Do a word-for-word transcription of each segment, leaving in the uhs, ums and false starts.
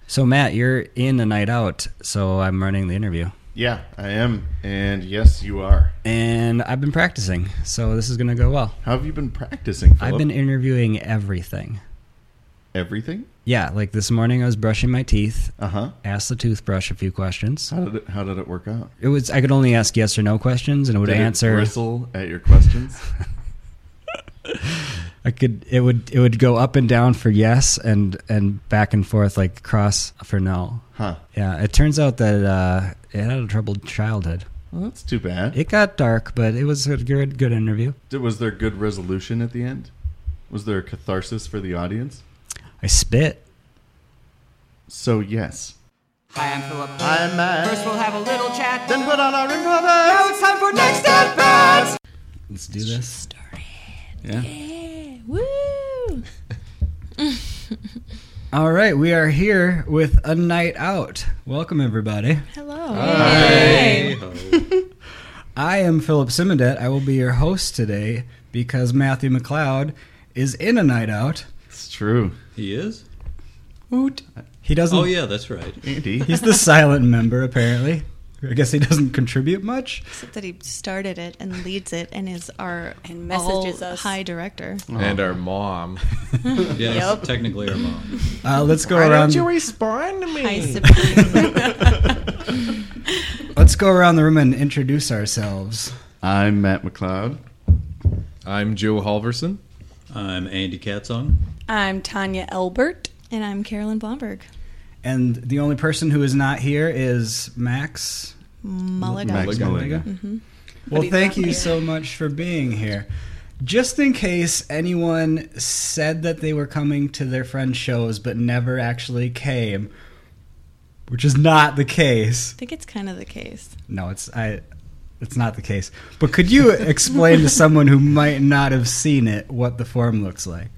So, Matt, you're in A Night Out, so I'm running the interview. Yeah, I am. And yes, you are. And I've been practicing, so this is going to go well. How have you been practicing, Philip? I've been interviewing everything. Everything? Yeah, like this morning I was brushing my teeth, Uh-huh. asked the toothbrush a few questions. How did it, how did it work out? It was I could only ask yes or no questions, and it would Did answer... it bristle at your questions? I could it would it would go up and down for yes and and back and forth like cross for no. Huh. Yeah, it turns out that uh, it had a troubled childhood. Well, that's too bad. It got dark, but it was a good good interview. Did, was there good resolution at the end? Was there a catharsis for the audience? I spit. So, yes. Hi, I'm Philip. I'm Matt. First we'll have a little chat. Then put on our improv. Now it's time for Next At Bats! Let's do this. Started. Yeah. Yeah. Woo! All right, we are here with A Night Out. Welcome, everybody. Hello. Hi. I am Philip Simodet. I will be your host today because Matthew McLeod is in A Night Out. It's true. He is? Hoot. He doesn't. Oh, yeah, that's right. Andy. He's the silent member, apparently. I guess he doesn't contribute much. Except that he started it and leads it and is our And messages all us. high director. And our mom. Yes, Yep. technically our mom. Uh, let's go around. respond to High supreme. Let's go around the room and introduce ourselves. I'm Matt McLeod. I'm Joe Halverson. I'm Andy Katzong. I'm Tanya Elbert. And I'm Carolyn Blomberg. And the only person who is not here is Max Mulligan. Max Mulligan. Mm-hmm. Well, he's thank not you here. so much for being here. Just in case anyone said that they were coming to their friends' shows but never actually came, which is not the case. I think it's kind of the case. No, it's I. It's not the case. But could you explain to someone who might not have seen it what the form looks like?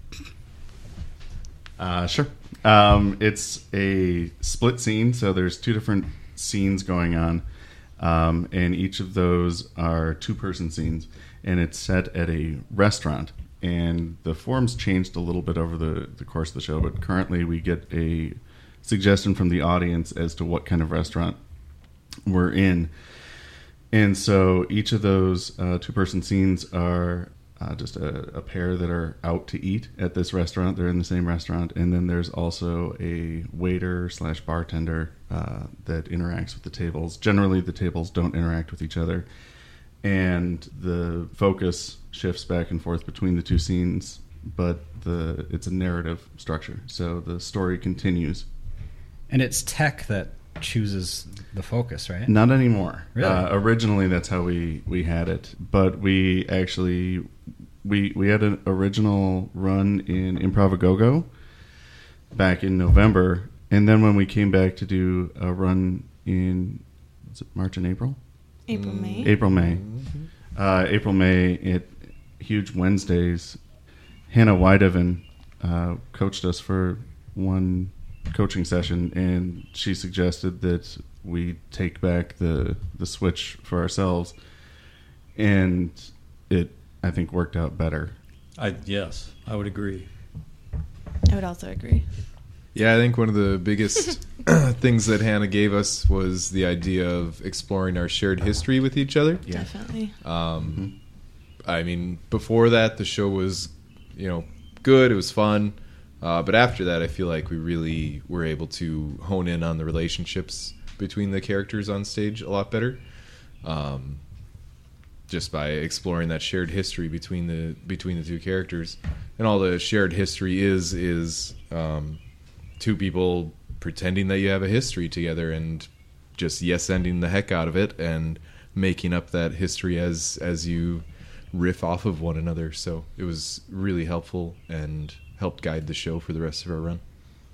Uh, sure. Um, it's a split scene, so there's two different scenes going on, um, and each of those are two-person scenes, and it's set at a restaurant. And the form's changed a little bit over the, the course of the show, but currently we get a suggestion from the audience as to what kind of restaurant we're in. And so each of those uh, two-person scenes are uh, just a, a pair that are out to eat at this restaurant. They're in the same restaurant. And then there's also a waiter slash bartender uh, that interacts with the tables. Generally, the tables don't interact with each other. And the focus shifts back and forth between the two scenes, but the it's a narrative structure. So the story continues. And it's tech that chooses the focus, right? Not anymore. Really? Uh, originally, that's how we, we had it, but we actually we we had an original run in Improv-A-Go-Go back in November, and then when we came back to do a run in was it March and April, April, May. April May, uh, April May at Huge Wednesdays, Hannah Weideven uh, coached us for one coaching session, and she suggested that we take back the the switch for ourselves, and it I think worked out better. I Yes, I would agree. I would also agree. Yeah, I think one of the biggest things that Hannah gave us was the idea of exploring our shared history with each other. Yeah. Definitely. Um, I mean, before that, the show was, you know, good. It was fun. Uh, but after that, I feel like we really were able to hone in on the relationships between the characters on stage a lot better, um, just by exploring that shared history between the between the two characters. And all the shared history is is um, two people pretending that you have a history together and just yes-ending the heck out of it and making up that history as as you riff off of one another. So it was really helpful and helped guide the show for the rest of our run.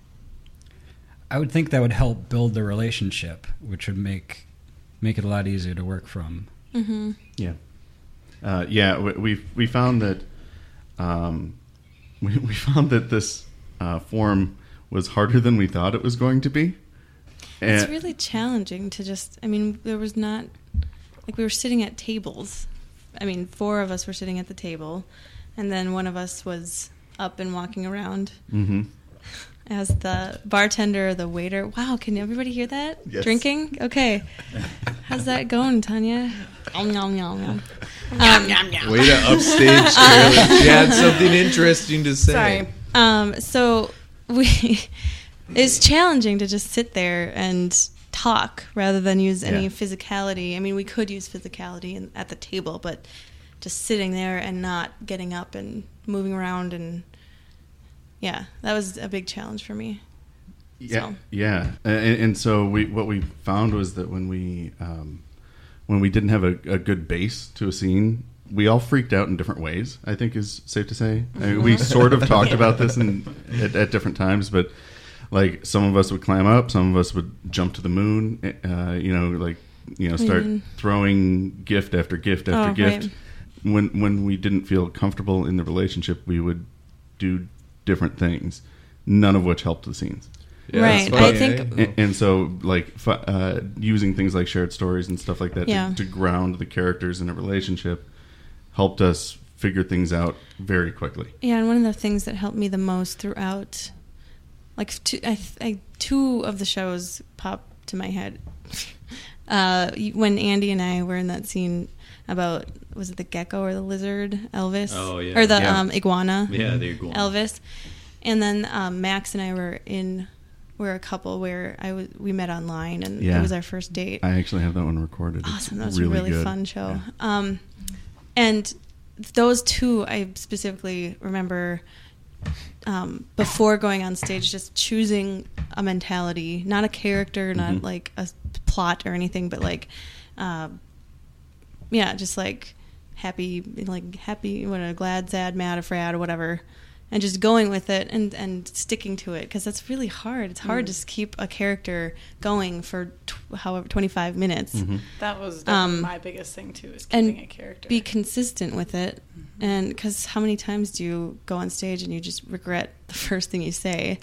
I would think that would help build the relationship, which would make make it a lot easier to work from. Mm-hmm. Yeah, uh, yeah. We we, we found that um, we we found that this uh, form was harder than we thought it was going to be. It's And- really challenging to just, I mean, there was not, like we were sitting at tables. I mean, four of us were sitting at the table, and then one of us was up and walking around. Mm-hmm. as the bartender or the waiter. Wow, can everybody hear that? Yes. Drinking? Okay. How's that going, Tanya? Yum, yum, yum, yum. Um, Way to upstage Carolyn. She had something interesting to say. Sorry. Um, so we it's challenging to just sit there and talk rather than use any Yeah. physicality. I mean, we could use physicality in, at the table, but just sitting there and not getting up and moving around, and yeah, that was a big challenge for me. Yeah, So. yeah, and, and so we what we found was that when we um, when we didn't have a, a good base to a scene, we all freaked out in different ways. I think is safe to say. I mean, we sort of talked about this in, at, at different times, but like some of us would climb up, some of us would jump to the moon. Uh, you know, like you know, start Mhm. throwing gift after gift after Oh, gift. right. When when we didn't feel comfortable in the relationship, we would do different things, none of which helped the scenes. Yeah, Right, that's I funny, think- eh? And, and so, like, f- uh, using things like shared stories and stuff like that Yeah. to, to ground the characters in a relationship helped us figure things out very quickly. Yeah, and one of the things that helped me the most throughout, like two, I, I, two of the shows pop to my head. Uh, when Andy and I were in that scene about, was it the gecko or the lizard, Elvis? Oh, yeah. Or the Yeah. um, iguana, Yeah, there you go. Elvis. And then um, Max and I were in, we're a couple where I was, we met online, and Yeah. it was our first date. I actually have that one recorded. It's Awesome. That was really a really good. fun show. Yeah. Um, and those two, I specifically remember um, before going on stage, just choosing a mentality, not a character, not Mhm. like a plot or anything, but like, uh, yeah, just like happy, like happy, what a glad, sad, mad, afraid, or whatever. And just going with it and, and sticking to it, because that's really hard. It's hard Mm. to just keep a character going for tw- however twenty-five minutes. Mhm. That was definitely Um, my biggest thing too, is and keeping a character. Be consistent with it, and because how many times do you go on stage and you just regret the first thing you say,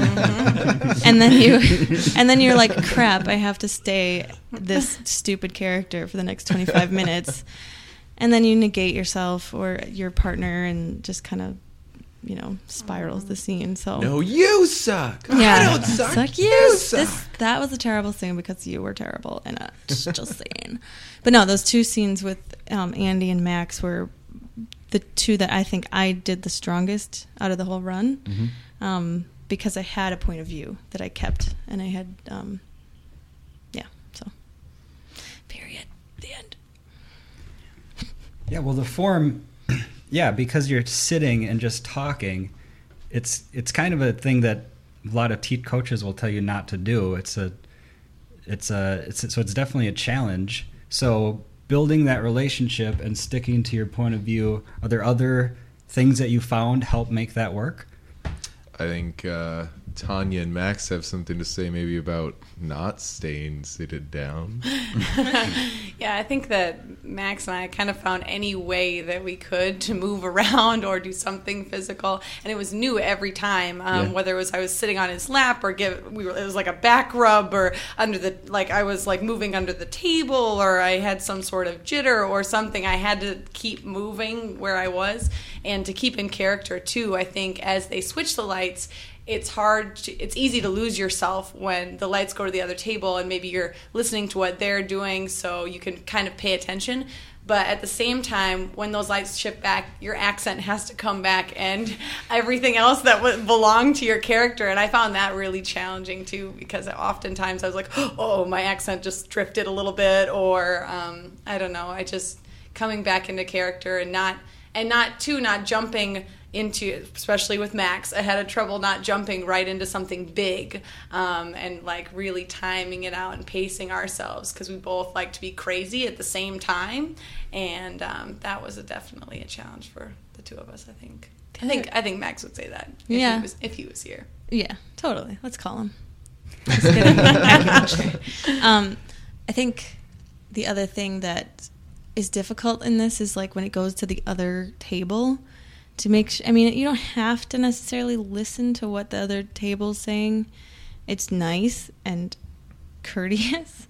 and then you, and then you're like, crap, I have to stay this stupid character for the next twenty-five minutes, and then you negate yourself or your partner and just kind of, you know, spirals the scene. So No, you suck. yeah, I don't suck. Suck you. You suck. This, that was a terrible thing because you were terrible, and uh, just, just saying. But no, those two scenes with um, Andy and Max were the two that I think I did the strongest out of the whole run, Mhm. um, because I had a point of view that I kept, and I had, um, yeah. So, period. The end. Yeah, well, the form, yeah, because you're sitting and just talking, it's it's kind of a thing that a lot of teach coaches will tell you not to do. It's a, it's a, it's so it's definitely a challenge. So building that relationship and sticking to your point of view. Are there other things that you found help make that work? I think uh, Tanya and Max have something to say maybe about not staying seated down. Yeah, I think that Max and I kind of found any way that we could to move around or do something physical, and it was new every time. Um, Yeah. Whether it was I was sitting on his lap or give, we were, it was like a back rub, or under the like I was like moving under the table, or I had some sort of jitter or something. I had to keep moving where I was, and to keep in character too. I think as they switch the lights, it's hard to, it's easy to lose yourself when the lights go to the other table and maybe you're listening to what they're doing, so you can kind of pay attention. But at the same time, when those lights shift back, your accent has to come back and everything else that would belong to your character. And I found that really challenging too, because oftentimes I was like, oh, my accent just drifted a little bit, or um, I don't know, I just coming back into character and not and not too not jumping into, especially with Max, I had a trouble not jumping right into something big, um, and like really timing it out and pacing ourselves, because we both like to be crazy at the same time, and um, that was a, definitely a challenge for the two of us. I think. I think I think Max would say that if Yeah. he was if he was here. Yeah, totally. Let's call him. Just kidding. Acupuncture. um, I think the other thing that is difficult in this is like when it goes to the other table, to make sh- I mean, you don't have to necessarily listen to what the other table's saying. It's nice and courteous.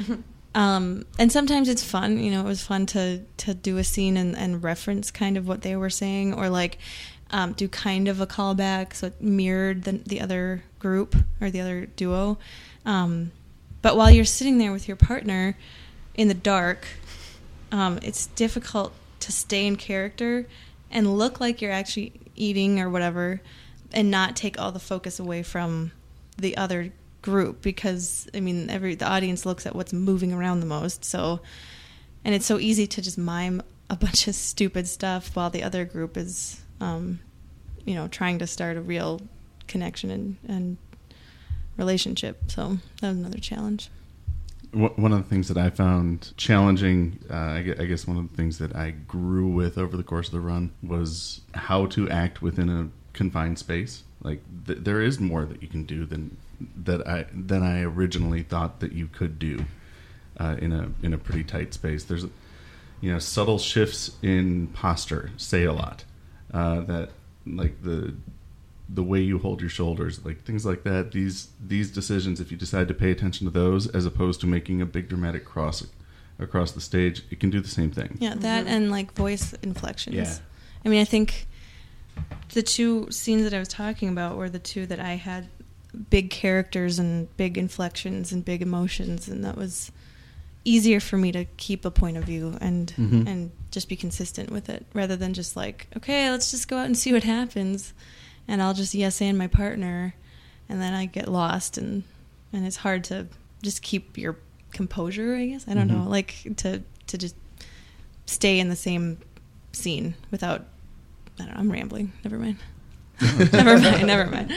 Um, and sometimes it's fun, you know, it was fun to, to do a scene and, and reference kind of what they were saying, or like, um, do kind of a callback, so it mirrored the, the other group or the other duo. Um, but while you're sitting there with your partner in the dark, um, it's difficult to stay in character and look like you're actually eating or whatever, and not take all the focus away from the other group, because I mean, every the audience looks at what's moving around the most. So, and it's so easy to just mime a bunch of stupid stuff while the other group is, um, you know, trying to start a real connection and, and relationship. So that was another challenge. One of the things that I found challenging, uh, I gue- I guess one of the things that I grew with over the course of the run was how to act within a confined space. Like th- there is more that you can do than that I than I originally thought that you could do uh, in a in a pretty tight space. There's, you know, subtle shifts in posture say a lot. Uh, that like the the way you hold your shoulders, like things like that. These these decisions, if you decide to pay attention to those, as opposed to making a big dramatic cross across the stage, it can do the same thing. Yeah, that and like voice inflections. Yeah. I mean, I think the two scenes that I was talking about were the two that I had big characters and big inflections and big emotions, and that was easier for me to keep a point of view and Mhm. and just be consistent with it, rather than just like, okay, let's just go out and see what happens, and I'll just yes and my partner, and then I get lost, and and it's hard to just keep your composure, I guess. I don't Mhm. know, like to to just stay in the same scene without, I don't know, I'm rambling. Never mind. never mind, never mind.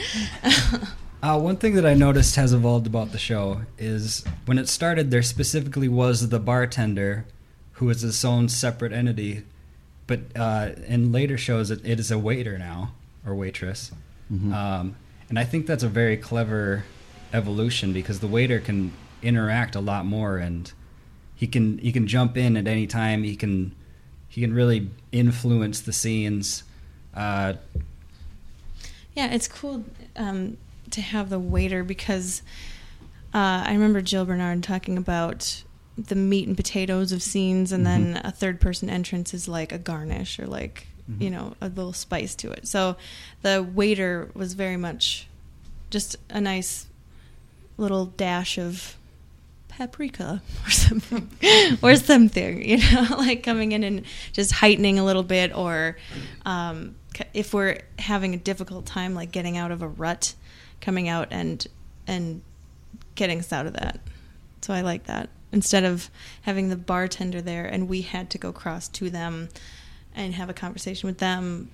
Uh, one thing that I noticed has evolved about the show is when it started, there specifically was the bartender who is its own separate entity, but uh, in later shows, it, it is a waiter now, or waitress. Mhm. Um, and I think that's a very clever evolution, because the waiter can interact a lot more, and he can he can jump in at any time. He can he can really influence the scenes. Uh, Yeah, it's cool um, to have the waiter, because uh, I remember Jill Bernard talking about the meat and potatoes of scenes, and Mhm. then a third person entrance is like a garnish, or like, Mhm. you know, a little spice to it. So the waiter was very much just a nice little dash of paprika or something or something, you know, like coming in and just heightening a little bit, or um, if we're having a difficult time, like getting out of a rut, coming out and and getting us out of that. So I like that, instead of having the bartender there and we had to go across to them and have a conversation with them.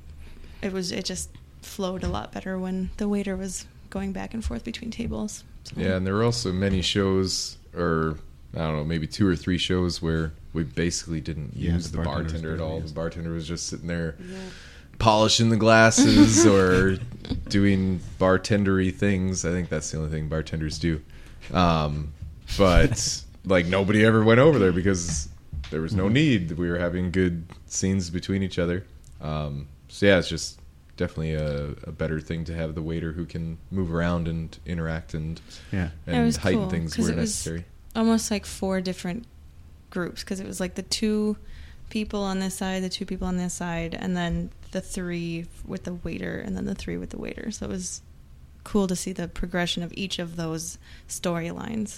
It was it just flowed a lot better when the waiter was going back and forth between tables. So. Yeah, and there were also many shows, or I don't know, maybe two or three shows where we basically didn't Yeah, use the the bartender's bartender at all. barely The bartender was just sitting there polishing the glasses or doing bartendery things. I think that's the only thing bartenders do. Um, but like nobody ever went over there because there was no need. We were having good scenes between each other. Um, so yeah, it's just definitely a, a better thing to have the waiter who can move around and interact and Yeah. That and was heighten cool, things 'cause where it was necessary. almost like four different groups, because it was like the two people on this side, the two people on this side, and then the three with the waiter, and then the three with the waiter. So it was cool to see the progression of each of those storylines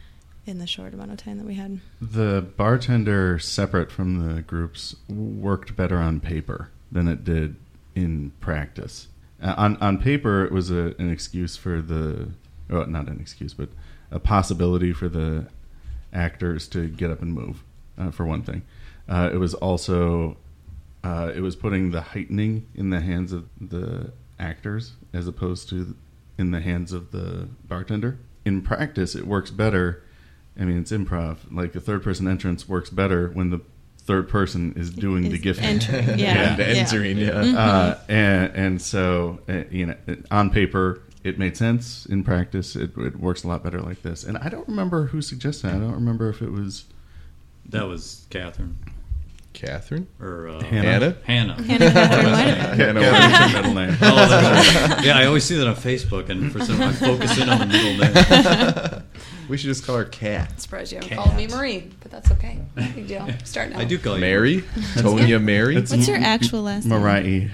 in the short amount of time that we had. The bartender, separate from the groups, worked better on paper than it did in practice. Uh, on on paper, it was a, an excuse for the, well, not an excuse, but a possibility for the actors to get up and move, uh, for one thing. Uh, it was also, uh, it was putting the heightening in the hands of the actors as opposed to in the hands of the bartender. In practice, it works better. I mean, it's improv. Like, the third-person entrance works better when the third person is doing the Is gifting. entering, yeah. Yeah. And entering, yeah. Mhm. Uh, and and so uh, you know, on paper it made sense. In practice, it, it works a lot better like this. And I don't remember who suggested it. I don't remember if it was That was Catherine Catherine? or uh, Hannah. Hannah? Hannah. Hannah Catherine might have been. Hannah Catherine's her middle name. Oh, that's right. Yeah, I always see that on Facebook, and for some, I focus in on the middle name. We should just call her Cat. I'm surprised you haven't Cat. called me Marie, but that's okay. Big deal. Start now. I do call you Mary? Tonya Mary? It's What's your M- actual last name? Marai.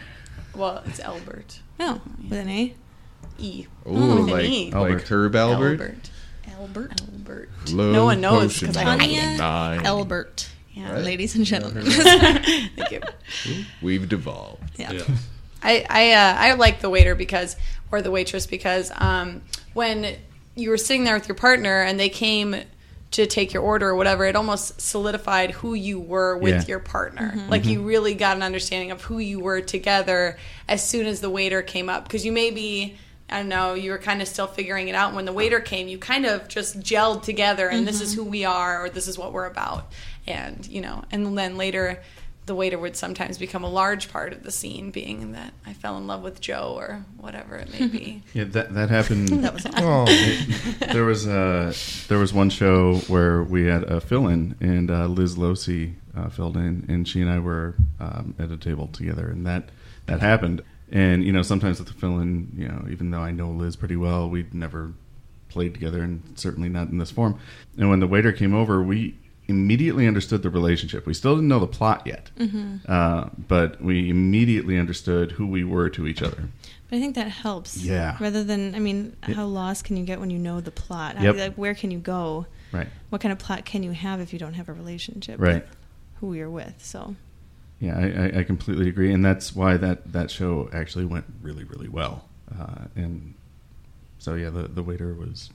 Well, it's Albert. No, with an A. E. Ooh, with an like, E. like Albert. Herb Albert. Albert. Albert. Albert. Love No one knows potion because I don't Tanya nine. Albert. Yeah. Right. Ladies and gentlemen. Thank you. We've devolved. Yeah. Yeah. I I, uh, I like the waiter because, or the waitress because, um, when you were sitting there with your partner and they came to take your order or whatever, it almost solidified who you were with Yeah. your partner. Like you really got an understanding of who you were together as soon as the waiter came up. Because you maybe, I don't know, you were kind of still figuring it out. When the waiter came, you kind of just gelled together and this is who we are or this is what we're about. And, you know, and then later the waiter would sometimes become a large part of the scene, being that I fell in love with Joe or whatever it may be. Yeah, that that happened. That was Oh, There was a there was one show where we had a fill-in, and uh, Liz Losi uh, filled in, and she and I were um, at a table together, and that that happened. And you know, sometimes with the fill-in, you know, even though I know Liz pretty well, we'd never played together, and certainly not in this form. And when the waiter came over, we immediately understood the relationship. We still didn't know the plot yet, uh, but we immediately understood who we were to each other. But I think that helps. Yeah. Rather than, I mean, It- how lost can you get when you know the plot? How, Yep. like, where can you go? Right. What kind of plot can you have if you don't have a relationship Right. with who you're with? So, Yeah, I, I, I completely agree, and that's why that, that show actually went really, really well. Uh, and so, yeah, the, the waiter was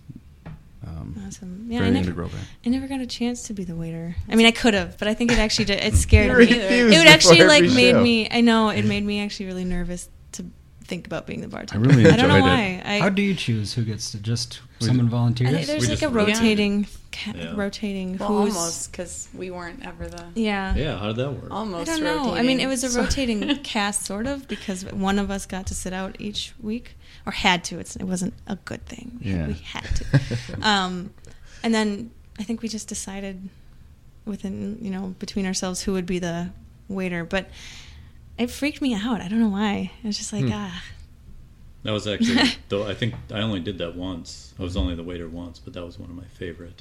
um, awesome. Yeah, I very never, integral there. I never got a chance to be the waiter. I mean, I could have, but I think it actually did, it scared You me. refused It would actually before like every made show. me. I know it made me actually really nervous to think about being the bartender. I really I don't know enjoyed why. I, How do you choose who gets to just We someone ju- I volunteers? think there's We like just a rotate. rotating, ca- Yeah. rotating. Well, who's, almost, because we weren't ever the... Yeah. Yeah, how did that work? I Almost don't know. I rotating. mean, it was a So- rotating cast, sort of, because one of us got to sit out each week, or had to. It's, it wasn't a good thing. We, Yeah. we had to. um, and then I think we just decided within, you know, between ourselves who would be the waiter. But it freaked me out. I don't know why. It was just like, Hmm. ah. That was actually, though I think I only did that once. I was only the waiter once, but that was one of my favorite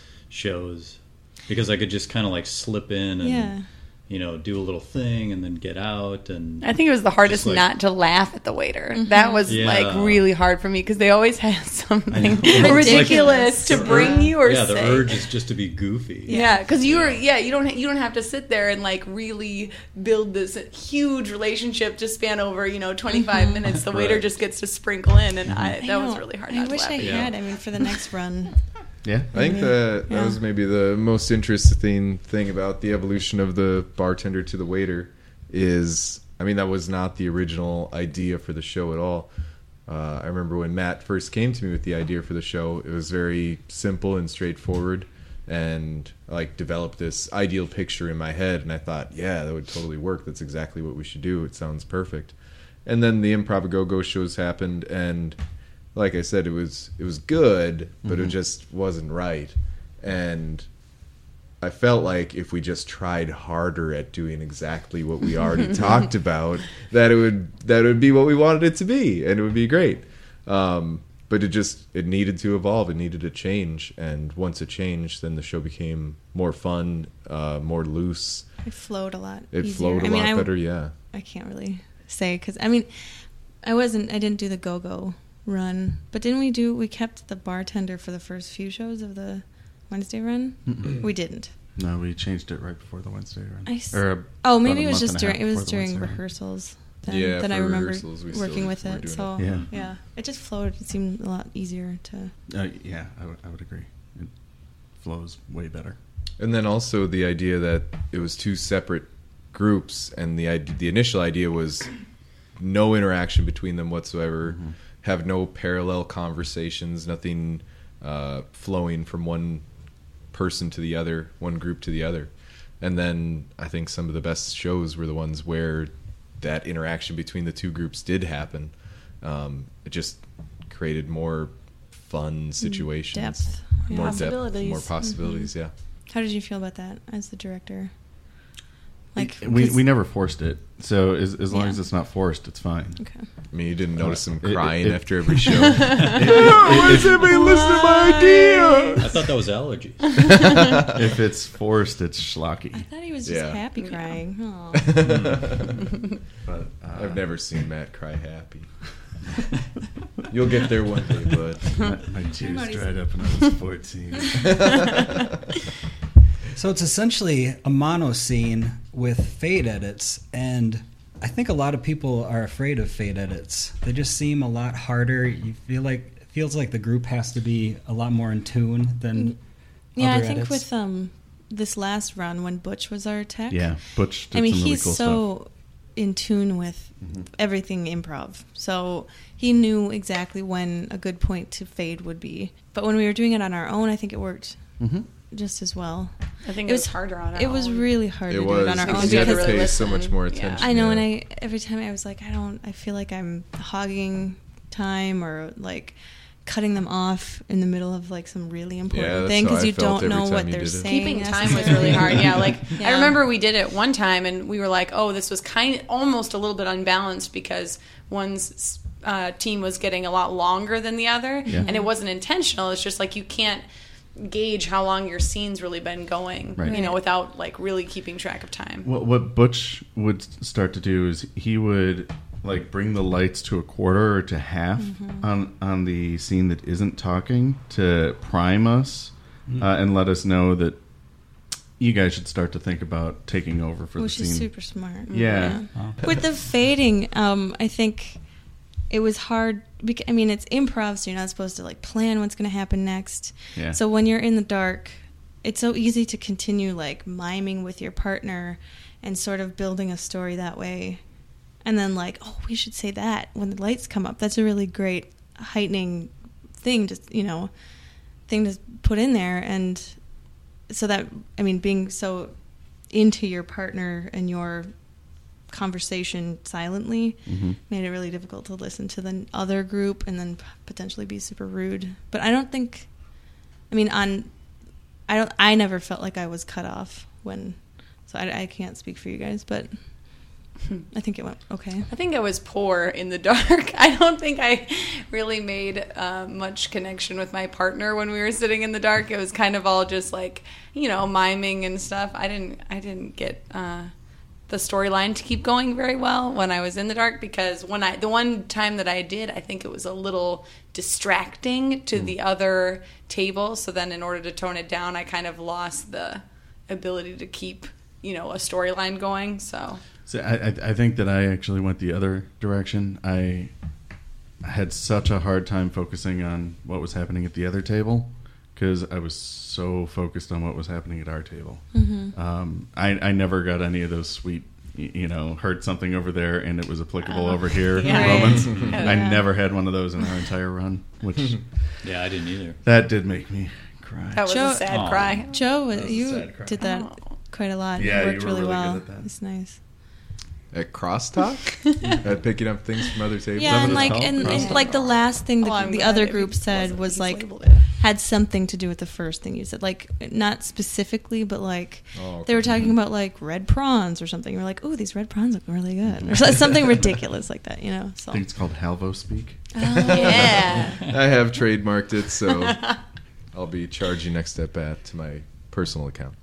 shows because I could just kind of like slip in and, Yeah. you know, do a little thing and then get out. And I think it was the hardest like- not to laugh at the waiter. Mhm. That was Yeah. like really hard for me because they always had I something know. It's like- ridiculous to the bring ur- you or yeah, the say. urge is just to be goofy. Yeah, because you were Yeah. yeah you don't you don't have to sit there and like really build this huge relationship to span over you know twenty five Mhm. minutes. The waiter Right. just gets to sprinkle in, and I, I that was know. really hard. I Not wish to I laugh. Yeah. had. I mean, for the next run. Yeah. I think Yeah. that that Yeah. was maybe the most interesting thing about the evolution of the bartender to the waiter is, I mean, that was not the original idea for the show at all. Uh, I remember when Matt first came to me with the idea for the show, it was very simple and straightforward, and I like developed this ideal picture in my head, and I thought, yeah, that would totally work. That's exactly what we should do. It sounds perfect. And then the Improv Go Go shows happened, and like I said, it was it was good, but it just wasn't right. And I felt like if we just tried harder at doing exactly what we already talked about, that it would that it would be what we wanted it to be, and it would be great. Um, but it just it needed to evolve. It needed to change, and once it changed, then the show became more fun, uh, more loose. It flowed a lot. It easier. flowed a I mean, lot I, better. Yeah. I can't really say because I mean, I wasn't. I didn't do the go go run, but didn't we do? We kept the bartender for the first few shows of the Wednesday run. Mm-mm. We didn't. No, we changed it right before the Wednesday run. I s- Or Oh, about maybe a it was month just and a half during. It was before the during Wednesday run. rehearsals. Then, Yeah, then I for remember rehearsals, we still working with were it. doing So it. Yeah. yeah, it just flowed. It seemed a lot easier to. Uh, yeah, I would- I would agree. It flows way better. And then also the idea that it was two separate groups, and the id- the initial idea was no interaction between them whatsoever, Mhm. have no parallel conversations, nothing uh, flowing from one person to the other, one group to the other. And then I think some of the best shows were the ones where that interaction between the two groups did happen. Um, it just created more fun situations, Depth. Yeah. more depth, Possibilities. more possibilities. Yeah. How did you feel about that as the director? Like we 'cause- we never forced it, so as as long Yeah. as it's not forced, it's fine. Okay. I mean, you didn't notice him It- it- crying it- after every show. Why is everybody listening to my idea? I thought that was allergies. If it's forced, it's schlocky. I thought he was just Yeah. happy crying. Aw. But uh, I've never seen Matt cry happy. You'll get there one day, bud. my, my tears dried up when I was fourteen. So it's essentially a mono scene with fade edits, and I think a lot of people are afraid of fade edits. They just seem a lot harder. You feel like it feels like the group has to be a lot more in tune than Yeah, I other think edits. with um this last run when Butch was our tech. Yeah, Butch did I mean, some really he's cool so stuff. in tune with Mm-hmm. everything improv. So he knew exactly when a good point to fade would be. But when we were doing it on our own, I think it worked Mm-hmm. just as well. I think It it was- was harder on our It was own. really hard It to was do it on our because own you had to because pay really so much listen. more Yeah. attention. I know, yeah. and I every time I was like, I don't, I feel like I'm hogging time or like cutting them off in the middle of like some really Yeah, important that's thing how because I you felt don't every know time what you they're did it. saying. Keeping time was necessarily. really hard. Yeah, like I Yeah. remember we did it one time, and we were like, "Oh, this was kind of almost a little bit unbalanced because one's uh, team was getting a lot longer than the other, Yeah. and it wasn't intentional. It's just like you can't gauge how long your scene's really been going, Right. you know, without like really keeping track of time." What, what Butch would start to do is he would like bring the lights to a quarter or to half Mm-hmm. on on the scene that isn't talking to prime us uh, and let us know that you guys should start to think about taking over for Which the is scene. super smart. Yeah. Oh. With the fading, um, I think it was hard. Because, I mean, it's improv, so you're not supposed to like plan what's going to happen next. Yeah. So when you're in the dark, it's so easy to continue like miming with your partner and sort of building a story that way. And then like, oh, we should say that when the lights come up. That's a really great heightening thing to, you know, thing to put in there. And so that, I mean, being so into your partner and your conversation silently Mhm. made it really difficult to listen to the other group and then potentially be super rude. But I don't think, I mean, on, I don't, I never felt like I was cut off when, so I, I can't speak for you guys, but I think it went okay. I think I was poor in the dark. I don't think I really made uh, much connection with my partner when we were sitting in the dark. It was kind of all just like, you know, miming and stuff. I didn't, I didn't get uh, the storyline to keep going very well when I was in the dark because when I, the one time that I did, I think it was a little distracting to the other table. So then, in order to tone it down, I kind of lost the ability to keep, you know, a storyline going. So. So I, I, I think that I actually went the other direction. I had such a hard time focusing on what was happening at the other table because I was so focused on what was happening at our table. Mm-hmm. Um, I, I never got any of those sweet, y- you know, heard something over there and it was applicable Oh. over here Yeah. moments. Yeah. I never had one of those in our entire run, which Yeah, I didn't either. that did make me cry. That was Joe- a sad Aw. cry. Joe, That was a you sad cry. did that Oh. quite a lot. Yeah, it you worked were really really good well. at that. It's nice. At crosstalk? At picking up things from other tables? Yeah, what and it's like called? and, and Crosstalk. like the last thing the, Oh, I'm the glad other it group said wasn't was just like labeled it. had something to do with the first thing you said. Like not specifically, but like Oh, okay. they were talking about like red prawns or something. You're like, oh, these red prawns look really good, or something ridiculous like that. You know. So. I think it's called Halvo speak. Yeah. I have trademarked it, so I'll be charging Next Step At to my personal account.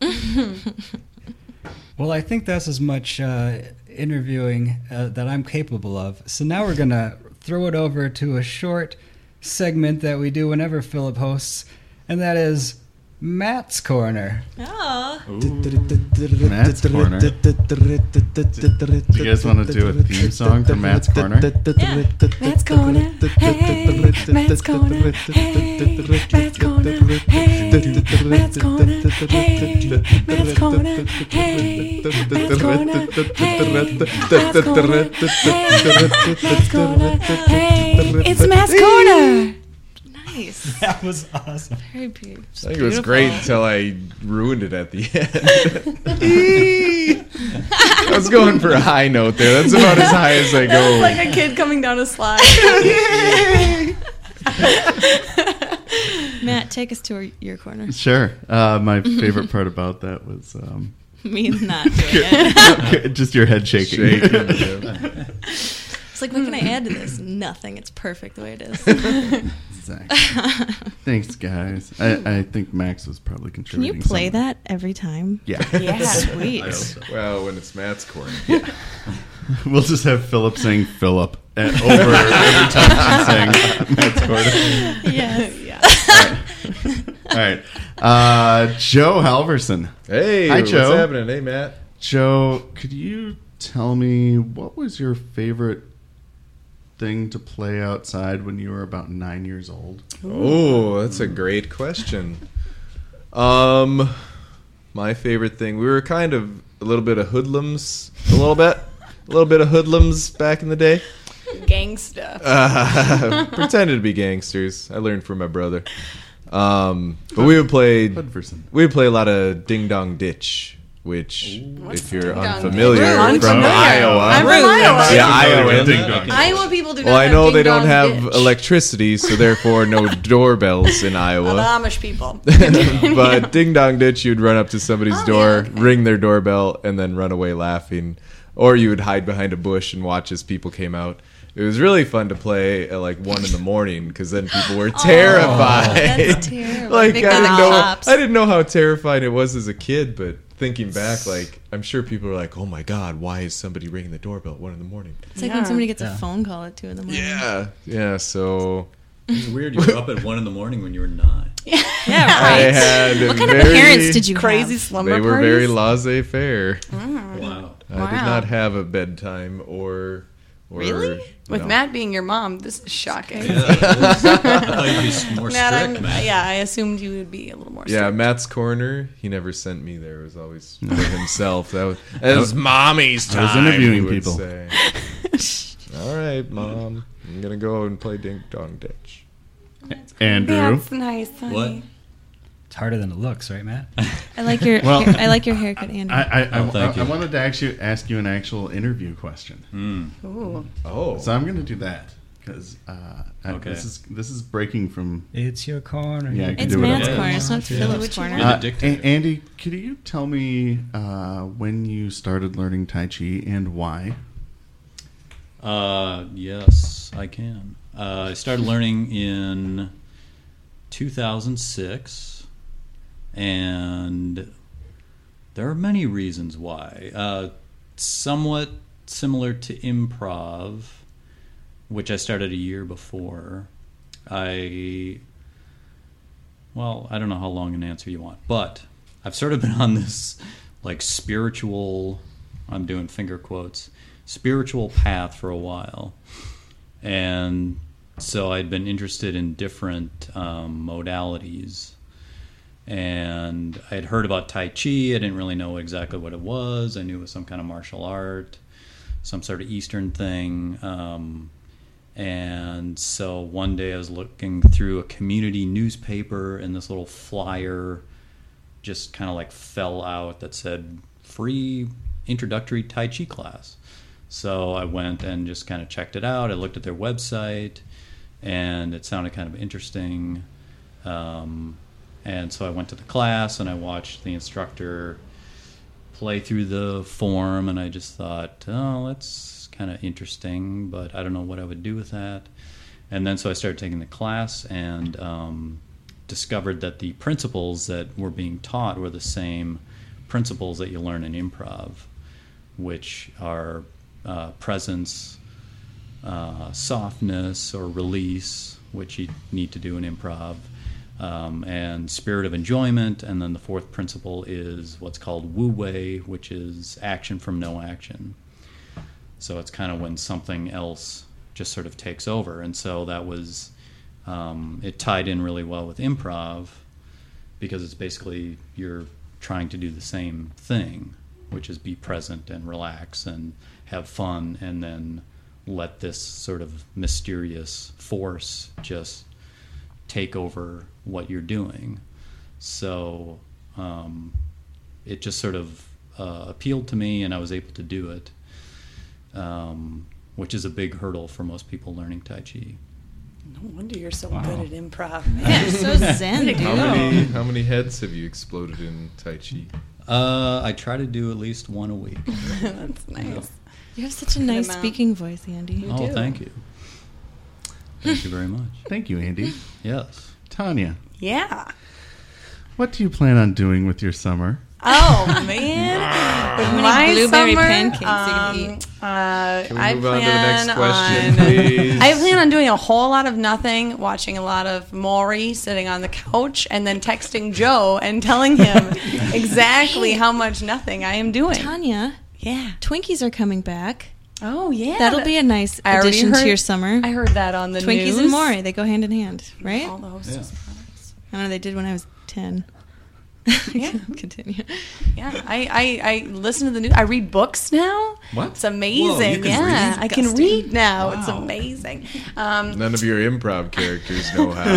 Well, I think that's as much uh, interviewing uh, that I'm capable of. So now we're going to throw it over to a short segment that we do whenever Philip hosts, and that is Matt's Corner. Oh. Matt's Corner. Do you guys want to do a theme song for Matt's Corner? Yeah. Matt's Corner. Hey, Matt's Corner. Hey, Matt's Corner. Hey, Matt's Corner. Hey, Matt's Corner. Hey, Matt's Corner. Hey, Matt's Corner. Hey, Matt's Corner. Hey, it's Matt's Corner. Nice. That was awesome. Very beautiful. I think it was great until I ruined it at the end. I was going for a high note there. That's about as high as I That was go. like a kid coming down a slide. Matt, take us to your corner. Sure. Uh, my favorite part about that was um, Me not doing it. just your head shaking. Shaking, yeah. It's like, what can I add to this? Nothing. It's perfect the way it is. Exactly. Thanks, guys. I, I think Max was probably Can contributing. you play something. that every time? Yeah. Yeah. Sweet. I hope so. Well, when it's Matt's corner. We'll just have Philip saying Philip at, over every time he's saying Matt's quarter. Yes. Yeah. All right. Uh, Joe Halverson. Hey, Hi, what's Joe. happening? Hey, Matt. Joe, could you tell me what was your favorite thing to play outside when you were about nine years old? Oh, that's a great question. Um, my favorite thing, we were kind of a little bit of hoodlums, a little bit, a little bit of hoodlums back in the day. Gang stuff. Uh, pretended to be gangsters. I learned from my brother. Um, but we would play, Hudverson. we would play a lot of Ding Dong Ditch, which, What's if you're Ding Dong unfamiliar, Ditch? from Unfamiliar. Iowa. I'm from Iowa. Yeah, Iowa. Ding Dong. Iowa people do not Well, I have know ding they don't dong have ditch. electricity, so therefore no doorbells in Well, the Iowa. Amish people. But Ding Dong Ditch, you'd run up to somebody's Oh, door, yeah, okay. ring their doorbell, and then run away laughing. Or you would hide behind a bush and watch as people came out. It was really fun to play at like one in the morning because then people were terrified. That's terrible. like I Big didn't bad know, cops. I didn't know how terrifying it was as a kid, but thinking back, like I'm sure people are like, "Oh my god, why is somebody ringing the doorbell at one in the morning?" It's like Yeah. when somebody gets Yeah. a phone call at two in the morning. Yeah, yeah. So It's weird. You were up at one in the morning when you were nine. Yeah, I right. had What kind very, of parents did you Crazy have? slumber They were parties? very laissez-faire. Wow. I did Wow. not have a bedtime or, or Really? With no. Matt being your mom, this is shocking. Yeah, I thought you'd be more Matt, strict, I'm, Matt. yeah, I assumed you would be a little more strict. Yeah, Matt's corner. He never sent me there. It was always for himself. That was, that was mommy's time. I was interviewing he would people. say. All right, mom. I'm gonna go and play Ding Dong Ditch. Andrew. That's nice, honey. What? It's harder than it looks, right, Matt? I like your Well- hair, I like your haircut, Andrew. I, I, I, Oh, thank I, I you. wanted to actually ask you an actual interview question. Mm. Ooh. Oh, So I'm going to do that because uh, I- Okay. this is this is breaking from. It's your corner. Yeah, I can it's do whatever Matt's I corner. want. It's not Yeah. Philip's Which corner. one? Uh, addicted. A- Andy, could you tell me uh, when you started learning Tai Chi and why? Uh, yes, I can. Uh, I started learning in two thousand six, and there are many reasons why. Uh, somewhat similar to improv, which I started a year before. I, well, I don't know how long an answer you want, but I've sort of been on this like spiritual, I'm doing finger quotes, spiritual path for a while. And so I'd been interested in different um, modalities. And I had heard about Tai Chi. I didn't really know exactly what it was. I knew it was some kind of martial art, some sort of Eastern thing. Um, and so one day I was looking through a community newspaper, and this little flyer just kind of like fell out that said free introductory Tai Chi class. So I went and just kind of checked it out. I looked at their website, and it sounded kind of interesting. Um, and so I went to the class, and I watched the instructor play through the form, and I just thought, oh, that's kind of interesting, but I don't know what I would do with that. And then so I started taking the class, and um, discovered that the principles that were being taught were the same principles that you learn in improv, which are uh, presence, uh, softness, or release, which you need to do in improv, um, and spirit of enjoyment. And then the fourth principle is what's called Wu Wei, which is action from no action. So it's kind of when something else just sort of takes over. And so that was, um, it tied in really well with improv, because it's basically you're trying to do the same thing, which is be present and relax and have fun, and then let this sort of mysterious force just take over what you're doing. So um, it just sort of uh, appealed to me, and I was able to do it, um, which is a big hurdle for most people learning Tai Chi. No wonder you're so Wow. good at improv. Yeah, so zen, dude. how many how many heads have you exploded in Tai Chi? Uh, I try to do at least one a week. That's nice. You have such a nice amount. speaking voice, Andy. You Oh, do. thank you. Thank you very much. Thank you, Andy. Yes. Tanya, Yeah. what do you plan on doing with your summer? Oh man, with many my blueberry summer, pancakes you um, gonna eat? Uh, Can we I move on to the plan next question, on- please? I plan on doing a whole lot of nothing, watching a lot of Maury sitting on the couch, and then texting Joe and telling him exactly how much nothing I am doing. Tanya, Yeah. Twinkies are coming back. Oh yeah. That'll be a nice I already addition heard- to your summer. I heard that on the Twinkies news. and Maury, they go hand in hand, right? All the hostess products. I don't know, they did when I was ten. Yeah. Continue. Yeah, I, I, I listen to the news. I read books now. What? It's amazing. Whoa, you can yeah, read? I can Disgusting. read now. It's Wow. amazing. Um, None of your improv characters know how.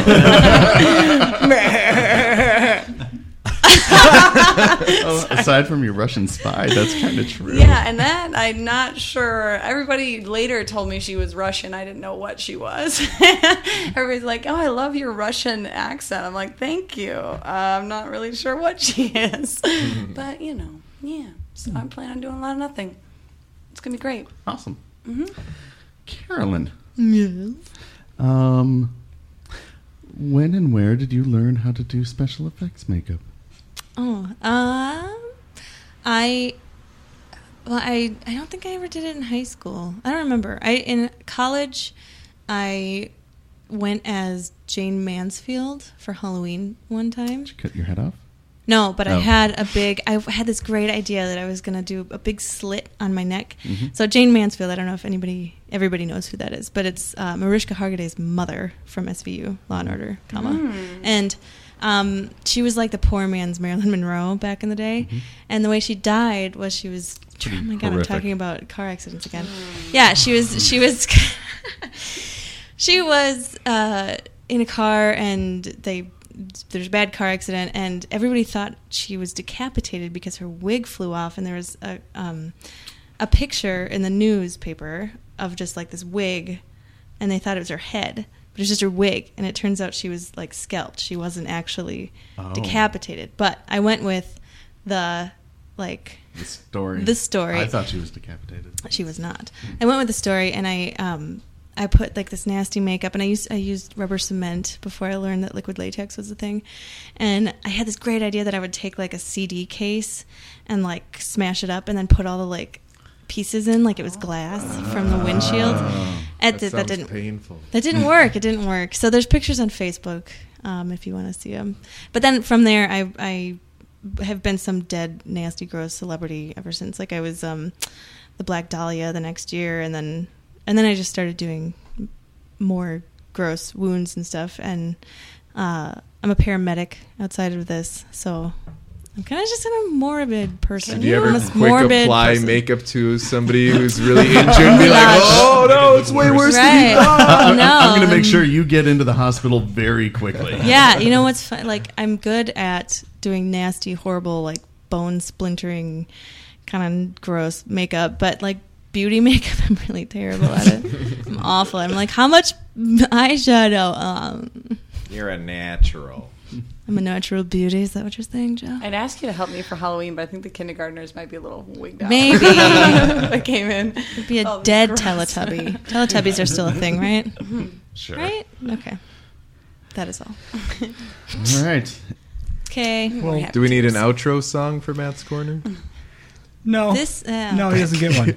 Oh, aside from your Russian spy, that's kind of true. yeah, and that I'm not sure. Everybody later told me she was Russian. I didn't know what she was. Everybody's like, "Oh, I love your Russian accent." I'm like, "Thank you." Uh, I'm not really sure what she is, but you know, yeah. So I'm planning on doing a lot of nothing. It's gonna be great. Awesome. Mm-hmm. Carolyn, Yes. um, when and where did you learn how to do special effects makeup? Oh, um, I, well, I, I don't think I ever did it in high school. I don't remember. I in college, I went as Jane Mansfield for Halloween one time. Did you cut your head off? No, but I Oh. had a big, I had this great idea that I was going to do a big slit on my neck. Mhm. So Jane Mansfield, I don't know if anybody, everybody knows who that is, but it's uh, Mariska Hargitay's mother from S V U, Law and Order, comma. And um, she was like the poor man's Marilyn Monroe back in the day. And the way she died was she was, Pretty oh my God, horrific. I'm talking about car accidents again. Yeah, she was, she was, she was uh, in a car and they, there's a bad car accident and everybody thought she was decapitated because her wig flew off, and there was a um, a picture in the newspaper of just like this wig, and they thought it was her head, but it was just her wig, and it turns out she was like scalped. She wasn't actually Oh. decapitated. But I went with the like The story. The story. I thought she was decapitated. she was not. I went with the story, and I um I put like this nasty makeup, and I used I used rubber cement before I learned that liquid latex was a thing. And I had this great idea that I would take like a C D case and like smash it up, and then put all the like pieces in like it was glass from the windshield. At that the, sounds that didn't painful. that didn't work. It didn't work. So there's pictures on Facebook um, if you want to see them. But then from there, I I have been some dead, nasty, gross celebrity ever since. Like I was um, the Black Dahlia the next year, and then and then I just started doing more gross wounds and stuff. And uh, I'm a paramedic outside of this, so I'm kind of just a morbid person. Do you ever I'm a quick morbid apply person. makeup to somebody who's really injured and be like, oh no, it's way worse than Right. you thought? I'm, No, I'm going to make um, sure you get into the hospital very quickly. Yeah, you know what's fun? Like, I'm good at doing nasty, horrible, like bone splintering, kind of gross makeup, but like beauty makeup, I'm really terrible at it. I'm awful. I'm like, how much eyeshadow? Um, You're a natural. I'm a natural beauty. Is that what you're saying, Joe? I'd ask you to help me for Halloween, but I think the kindergartners might be a little wigged out. Maybe. That came in. It'd be a Oh, dead gross. Teletubby. Teletubbies are still a thing, right? Sure. Right? Okay. That is all. All right. Okay. Well, Do we need an outro song for Matt's Corner? no. This. Uh, No, he doesn't get one.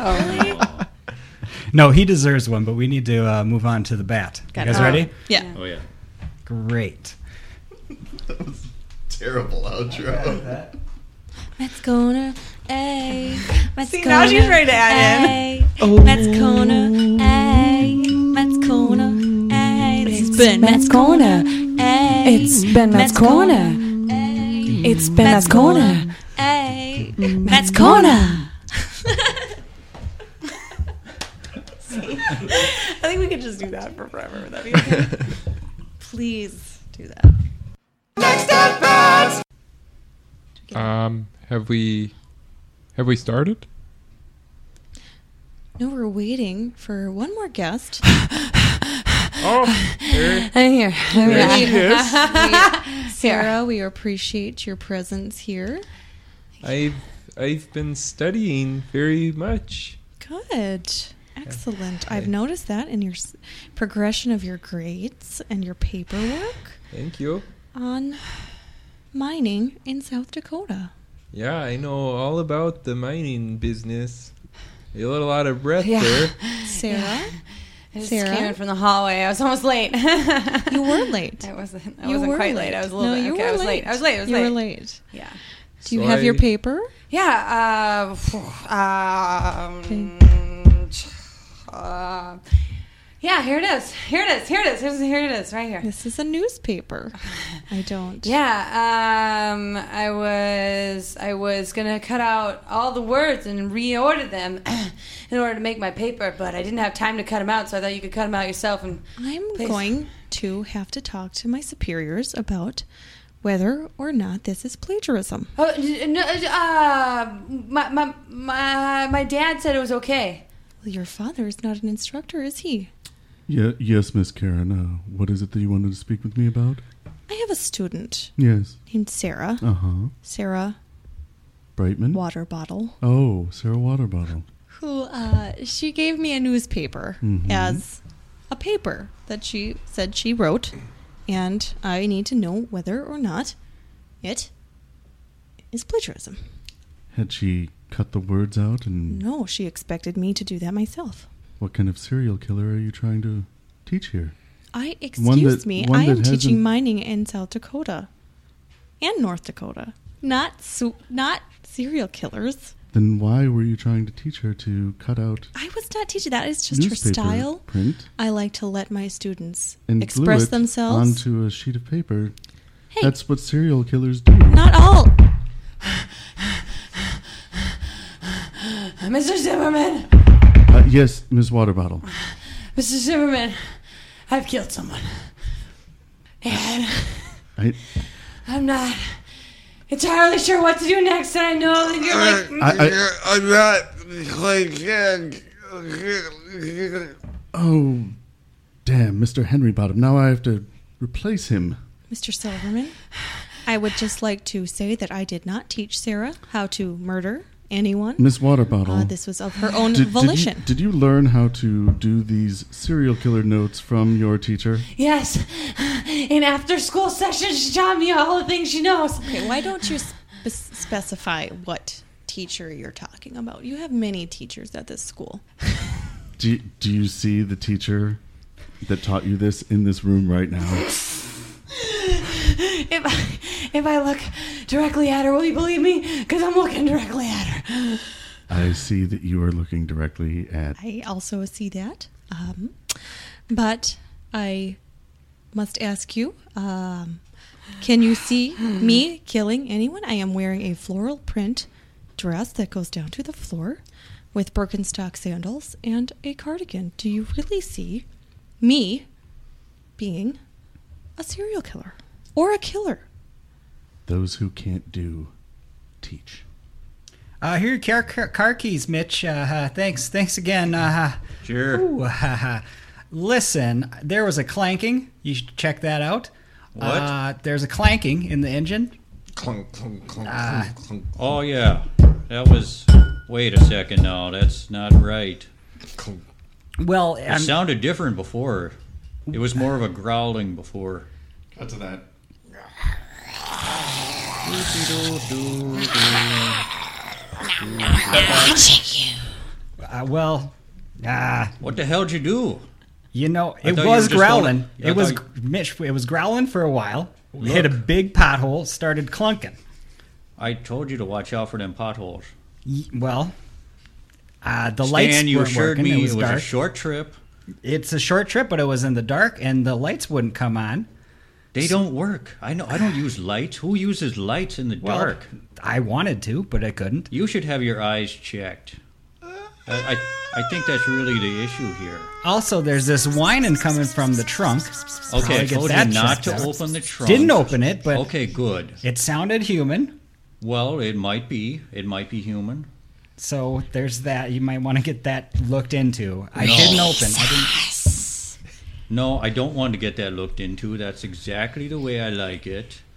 Oh, No, he deserves one, but we need to uh, move on to the bat. Got you guys it. ready? Yeah. Oh yeah. Great. That was a terrible outro. Matt's Corner, ay. Matt's See, now she's ready to add in. Matt's Corner, ay. Matt's Corner, ay. This has been Matt's Corner, ay. It's been Matt's Corner. ay. It's been Matt's Corner. ay. Matt's Corner. I think we could just do that for forever. Would that be okay? Please do that. Next at bat. Um, have we have we started? No, we're waiting for one more guest. Oh, there, I'm here. I'm there here. she is. Sarah, we appreciate your presence here. I've I've been studying very much. Good. Excellent. I've noticed that in your s- progression of your grades and your paperwork Thank you. on mining in South Dakota. Yeah, I know all about the mining business. You let a lot of breath Yeah. there. Sarah? I just Sarah? came in from the hallway. I was almost late. You were late. I wasn't. I You wasn't were quite late. I was a little no, bit. You Okay, were I was late. late. I was late. I was you late. were late. Yeah. Do you So have your I- paper? Yeah. Uh, um, uh, yeah. Here it is. Here it is. Here it is. Here's, here it is. Right here. This is a newspaper. I don't. Yeah. Um. I was. I was gonna cut out all the words and reorder them in order to make my paper, but I didn't have time to cut them out. So I thought you could cut them out yourself. And I'm Please. going to have to talk to my superiors about whether or not this is plagiarism. oh d- no. Uh. My my my my dad said it was okay. Well, your father is not an instructor, is he? Yeah, yes, Miss Karen. Uh, what is it that you wanted to speak with me about? I have a student Yes. named Sarah. Uh huh. Sarah Brightman. Water Bottle. Oh, Sarah Waterbottle. Who, uh, she gave me a newspaper Mhm. as a paper that she said she wrote, and I need to know whether or not it is plagiarism. Had she cut the words out? And No, she expected me to do that myself. what kind of serial killer are you trying to teach here? I, One excuse that- me, one I am that teaching hasn't- mining in South Dakota and North Dakota. Not su- not serial killers. Then why were you trying to teach her to cut out I was not teaching that. It's just her newspaper style. print I like to let my students and glue express it themselves. onto a sheet of paper? Hey, That's what serial killers do. not all. Mister Zimmerman. Uh, yes, Miss Waterbottle. Mister Zimmerman, I've killed someone. And I, I'm not entirely sure what to do next, and I know that you're like... I, I, I'm not like oh, damn, Mister Henry Bottom. Now I have to replace him. Mister Silverman, I would just like to say that I did not teach Sarah how to murder anyone. Miss Waterbottle. Uh, this was of her own did, volition. Did you, did you learn how to do these serial killer notes from your teacher? Yes, in after-school sessions, she taught me all the things she knows. Okay, why don't you spe- specify what teacher you're talking about? You have many teachers at this school. Do, do you see the teacher that taught you this in this room right now? If I, if I look directly at her, will you believe me? Because I'm looking directly at her. I see that you are looking directly at... I also see that. Um, but I must ask you, um, can you see me killing anyone? I am wearing a floral print dress that goes down to the floor with Birkenstock sandals and a cardigan. Do you really see me being a serial killer or a killer? Those who can't do, teach. Uh, here, car, car, car keys, Mitch. Uh, uh, thanks, thanks again. Uh, Sure. ooh, uh, listen, there was a clanking. You should check that out. What? Uh, there's a clanking in the engine. clunk, clunk, clunk, Ah. clunk, clunk, Oh, yeah. That was... Wait a second now. That's not right. clunk. Well, It I'm, sounded different before. It was more of a growling before. Cut to that. uh, well, ah, What the hell'd you do? you know, I it thought you was were just growling. going- I It was thought Mitch. It was growling for a while. Hit a Look. big pothole. Started clunking. I told you to watch out for them potholes. Y- Well, uh, the lights Stan, you weren't assured working. me It was, a dark. short trip. It's a short trip, but it was in the dark, and the lights wouldn't come on. They don't work. I know. I don't use lights. Who uses lights in the Well, dark? I wanted to, but I couldn't. You should have your eyes checked. I, I, I think that's really the issue here. Also, there's this whining coming from the trunk. Okay, Probably I get told that you not checked to out. open the trunk. Didn't open it, but Okay, good. it sounded human. Well, it might be. It might be human. So there's that. You might want to get that looked into. I didn't open. I didn't. No, I don't want to get that looked into. That's exactly the way I like it.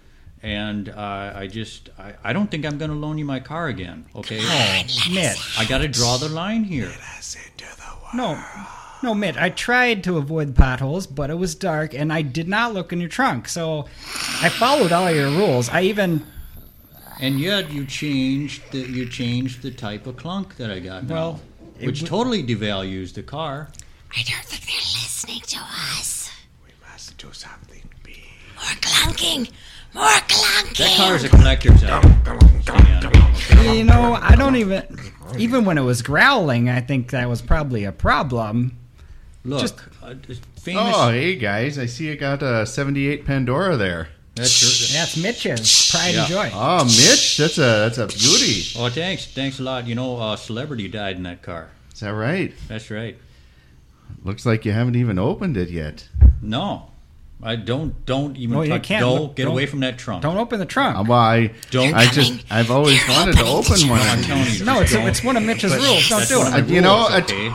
and uh, I just I, I don't think I'm going to loan you my car again. Okay, Oh, Mitch. I got to draw the line here. No, no, Mitch. I tried to avoid potholes, but it was dark, and I did not look in your trunk. So I followed all your rules. I even And yet you changed the you changed the type of clunk that I got now, Well, it which w- totally devalues the car. I don't think they're listening to us. We must do something big. More clunking. More clunking. That car is a collector's item. Stan. You know, I don't even. Even when it was growling, I think that was probably a problem. Look, Just- uh, famous. Oh, hey guys, I see you got a seventy-eight Pandora there. That's your, That's Mitch's pride Yeah. and joy. Oh, Mitch, that's a that's a beauty. Oh, thanks, thanks a lot. You know, a celebrity died in that car. Is that right? That's right. Looks like you haven't even opened it yet. No, I don't. Don't even No, you touch. can't. Don't Look, get don't- away from that trunk. Don't open the trunk. Uh, well, I Don't. I just I've always They're wanted to opening open the one. I'm of telling these. you. No, it's don't. it's one of Mitch's rules. Don't That's do one of it. the You know, rules, I- okay?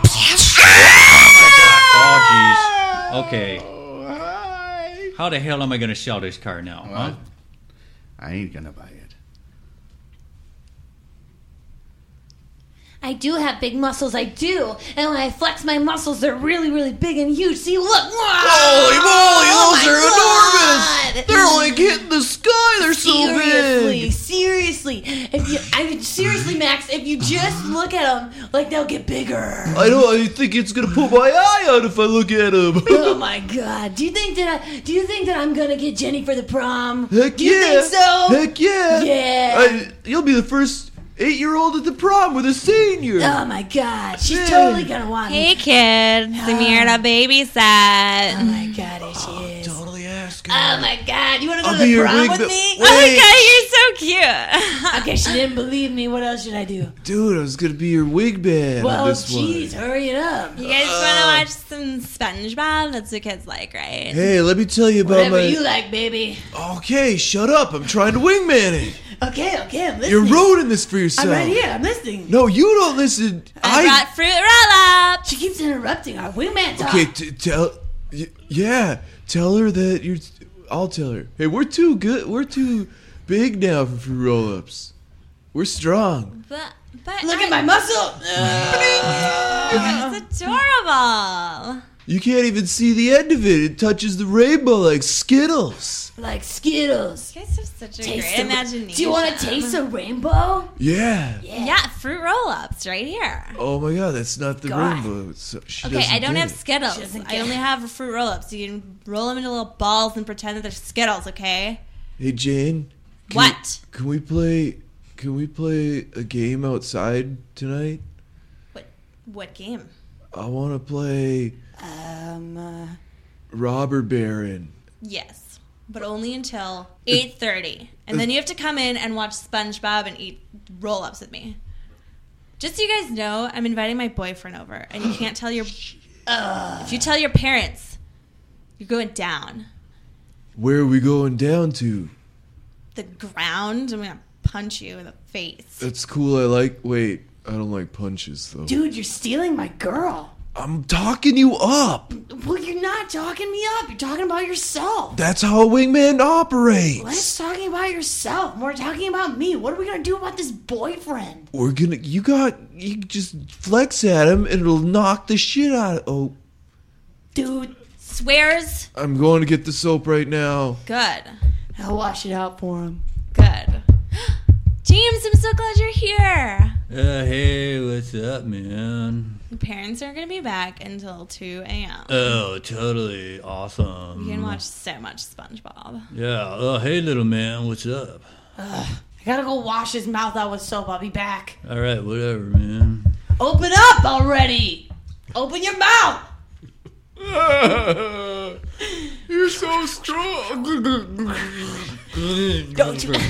Oh, jeez. Okay. Oh, hi. How the hell am I going to sell this car now? Huh? Well, I ain't gonna buy it. I do have big muscles, I do. And when I flex my muscles, they're really, really big and huge. See, look. Holy Oh, moly, those are my enormous! God. They're like hitting the sky. They're so Seriously, big. seriously. If you, I mean, seriously, Max, if you just look at them, like, they'll get bigger. I know. I think it's gonna put my eye out if I look at them. Oh my God! Do you think that I? Do you think that I'm gonna get Jenny for the prom? Heck do you yeah! think so? Heck yeah! Yeah. I, you'll be the first eight-year-old at the prom with a senior. Oh my God! She's Yeah. totally gonna want Hey me. kids, I'm here to Oh babysit. my God! There she is. Totally ask her. Oh my God! You wanna go I'll to be the your prom wig with ba- me? Wait. Oh my god, you're so cute. Okay, she didn't believe me. What else should I do? Dude, I was gonna be your wig man Well, on this jeez, one. hurry it up. You guys want to watch some SpongeBob? That's what kids like, right? Hey, let me tell you about Whatever my. you like, baby. Okay, shut up. I'm trying to wingman it. Okay, okay, I'm listening. You're ruining this for yourself. I'm right here. I'm listening. No, you don't listen. I, brought fruit roll-ups. She keeps interrupting our wingman talk. Okay, t- tell. Y- yeah, tell her that you're. I'll tell her. Hey, we're too good. We're too big now for fruit roll-ups. We're strong. But, but Look I, at my muscle. It's adorable. You can't even see the end of it. It touches the rainbow like Skittles. Like Skittles. You guys have such a Taste great the- imagination. Do you want to taste a rainbow? Yeah. Yeah, fruit roll-ups right here. Oh my God, that's not the God. rainbow. It's, she Okay, doesn't I don't get have it. Skittles. She doesn't I get only it. have fruit roll-ups. You can roll them into little balls and pretend that they're Skittles, okay? Hey Jane. Can What? We, can we play? Can we play a game outside tonight? What what game? I want to play Um, uh, Robber Baron. Yes, but only until eight thirty, and then you have to come in and watch SpongeBob and eat roll-ups with me. Just so you guys know, I'm inviting my boyfriend over, and you can't tell your. If you tell your parents, you're going down Where are we going down to? the ground. I'm gonna punch you in the face. That's cool. I like. Wait, I don't like punches though. dude, you're stealing my girl. I'm talking you up. Well, you're not talking me up. You're talking about yourself. That's how a wingman operates. Less talking about yourself, more talking about me. What are we gonna do about this boyfriend? We're gonna. You got. You just flex at him and it'll knock the shit out of. Oh, Dude, Swears. I'm going to get the soap right now. Good. I'll wash it out for him. Good. James, I'm so glad you're here. Uh, hey, what's up, man? Your parents aren't going to be back until two a.m. Oh, totally awesome. You can watch so much SpongeBob. Yeah. Oh, hey, little man, what's up? I gotta go wash his mouth out with soap. I'll be back. All right, whatever, man. Open up already! Open your mouth! You're so strong. Don't you?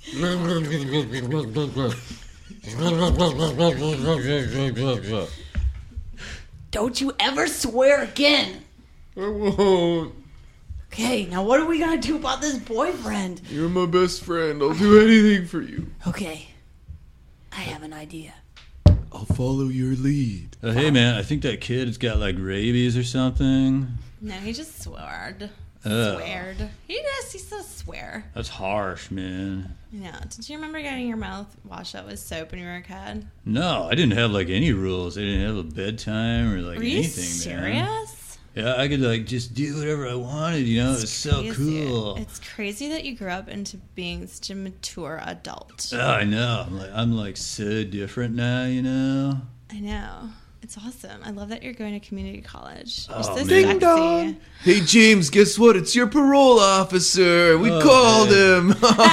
Don't you ever swear again. I won't. Okay, now what are we gonna do about this boyfriend? You're my best friend. I'll do anything for you. Okay, I have an idea. I'll follow your lead. Uh, hey, man, I think that kid's got like rabies or something. No, he just swore. Ugh. Sweared. He does. He says swear. That's harsh, man. Yeah. Did you remember getting your mouth washed out with soap when you were a kid? No, I didn't have like any rules. I didn't have a bedtime or like Are you anything, man. serious? Yeah, I could like just do whatever I wanted, you know? It was so Crazy. cool. It's crazy that you grew up into being such a mature adult. Oh, I know. I'm like, I'm like so different now, you know? I know. It's awesome. I love that you're going to community college. You're Oh, so man. Ding sexy. dong. Hey, James, guess what? It's your parole officer. We Oh, called him.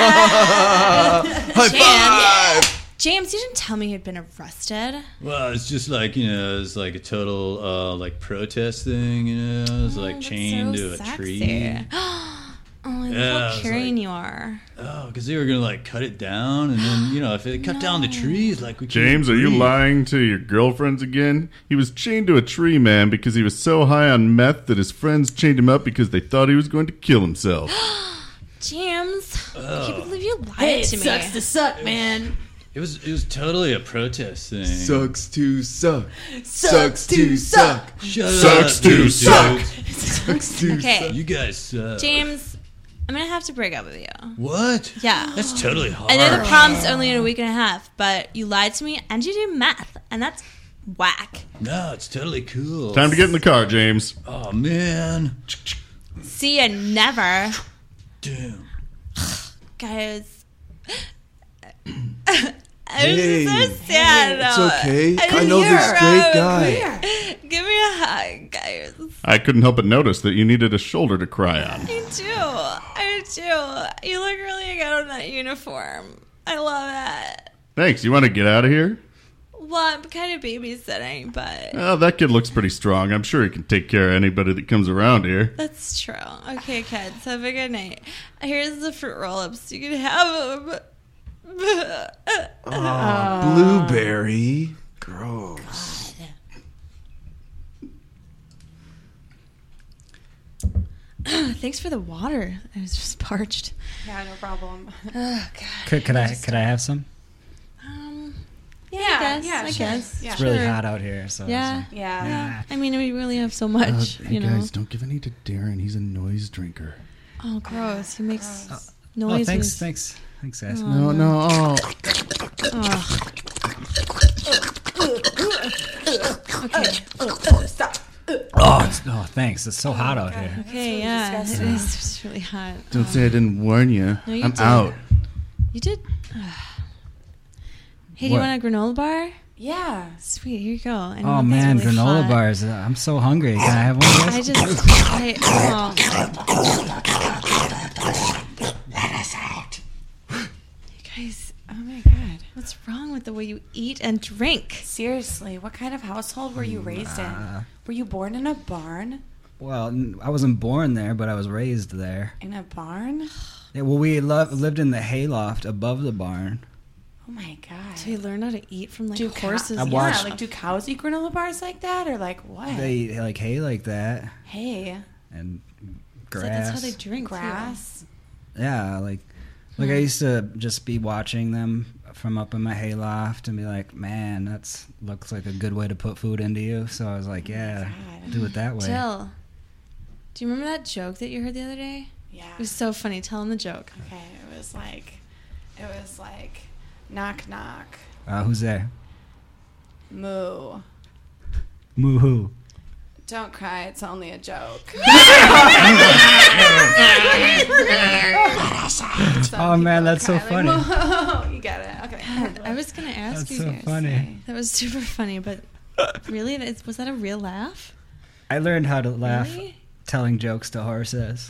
High five. James, you didn't tell me you'd been arrested. Well, it's just like, you know, it's like a total uh, like protest thing, you know? It's Oh, like that's chained so to a sexy. tree. Oh, I Yeah, love I how was caring like- you are. Oh, because they were going to like cut it down. And then, you know, if they cut down the trees, like we couldn't James, are you breathe. lying to your girlfriends again? He was chained to a tree, man, because he was so high on meth that his friends chained him up because they thought he was going to kill himself. James, I can't believe you lied Hey, it to me. sucks to suck, man. It was it was totally a protest thing. Sucks to suck. Sucks to suck. Shut Sucks up, to you suck. dudes. Sucks to Okay. suck. You guys suck. James, I'm gonna have to break up with you. What? Yeah. That's totally hard. I know the prom's only in a week and a half, but you lied to me and you do meth, and that's whack. No, it's totally cool. Time to get in the car, James. Oh, man. See you never. Damn. Guys. I'm Hey. so sad. It's though. okay. I just know hear this great Rob. guy. Give me a hug, guys. I couldn't help but notice that you needed a shoulder to cry on. I do. I do. You look really good in that uniform. I love it. Thanks. You want to get out of here? Well, I'm kind of babysitting, but Oh, that kid looks pretty strong. I'm sure he can take care of anybody that comes around here. that's true. Okay, kids, have a good night. Here's the fruit roll-ups. You can have them. Oh, blueberry. Gross. Thanks for the water. I was just parched. Yeah, no problem. Oh God. Could, could I could I have some? Um. Yeah, Yeah, I guess. yeah, I sure. guess. Yeah. It's really Sure. hot out here, so Yeah. it's like- Yeah. Yeah. I mean, we really have so much. you know. don't give any to Darren. He's a noise drinker. Oh, gross. He makes Oh, noises. thanks, thanks, thanks, guys. Oh. No, no. Oh. Oh. Okay. Stop. Oh, it's, oh, thanks. It's so hot out here. Okay. really Yeah. It disgusting. is it's really hot. Don't Um, say I didn't warn you. No, you I'm did. out. You did. Hey, do What? you want a granola bar? Yeah. Sweet. Here you go. I know Oh that's man, really granola hot. bars. Uh, I'm so hungry. Can I have one of I those? just. I. Oh. You guys. Oh my God. What's wrong with the way you eat and drink? Seriously, what kind of household were you raised in? Were you born in a barn? Well, n- I wasn't born there, but I was raised there. In a barn? Yeah, well, we lo- lived in the hayloft above the barn. Oh my God. So you learn how to eat from like do cow- horses. I and watched- Yeah, like do cows eat granola bars like that, or like what? They eat like hay like that hey, and So grass. that's how they drink. grass. Yeah, like like I used to just be watching them from up in my hayloft and be like, man, that's looks like a good way to put food into you. So I was like, yeah, God. do it that Too. way. Jill, do you remember that joke that you heard the other day? Yeah. It was so funny. Tell him the joke. Okay, it was like, it was like, knock knock, Uh, who's there? moo. Moo hoo. Don't cry, it's only a joke. Oh man, that's so funny. Like, you get it. Okay. God, I was gonna ask That's you so guys. funny. That was super funny, but really, That's- was that a real laugh? I learned how to laugh Really? telling jokes to horses.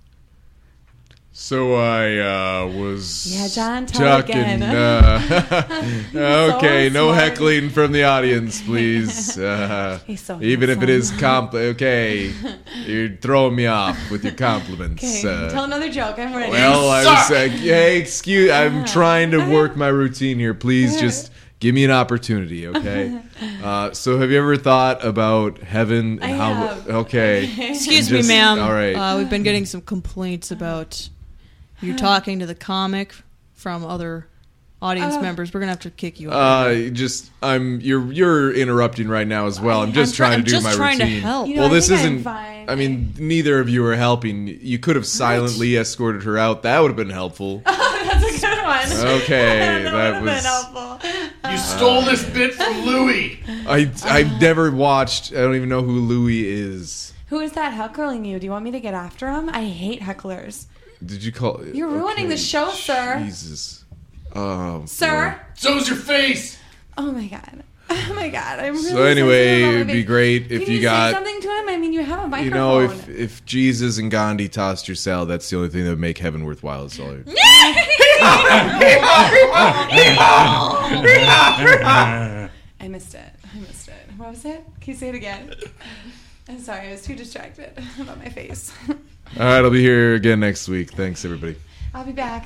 So I uh, was Yeah, John, tell it talking. again. Uh, okay, so no smart. heckling from the audience, please. Uh, He's so even if it handsome. is compli Okay, you're throwing me off with your compliments. Okay, uh, tell another joke. I'm ready. well, I was like, hey, excuse. I'm trying to work my routine here. Please, just give me an opportunity, okay? Uh, so, have you ever thought about heaven and I how? have. Okay, Excuse Just- me, ma'am. all right. Uh, we've been getting some complaints about you talking to the comic from other audience Uh, members. We're gonna have to kick you out. Uh, just I'm you're you're interrupting right now as well. I'm just I'm try- trying I'm to do just my trying to routine. help. You know, well, I this think I'm isn't. fine. I mean, neither of you are helping. You could have silently escorted her out. That would have been helpful. That's a good one. Okay, that, that would have was. been helpful. You stole this bit from Louis. I I've never watched. I don't even know who Louis is. Who is that heckling you? Do you want me to get after him? I hate hecklers. Did you call? You're ruining the show, sir. Jesus. Oh, Sir? So's your face. Oh my god. Oh my god. I'm really So anyway, sensitive about my it'd be baby. great if Can you you got. say something to him? I mean, you have a microphone. You know, if if Jesus and Gandhi tossed your salad, that's the only thing that would make heaven worthwhile. That's all. I missed it. I missed it. What was it? Can you say it again? I'm sorry. I was too distracted about my face. All right, I'll be here again next week. Thanks, everybody. I'll be back.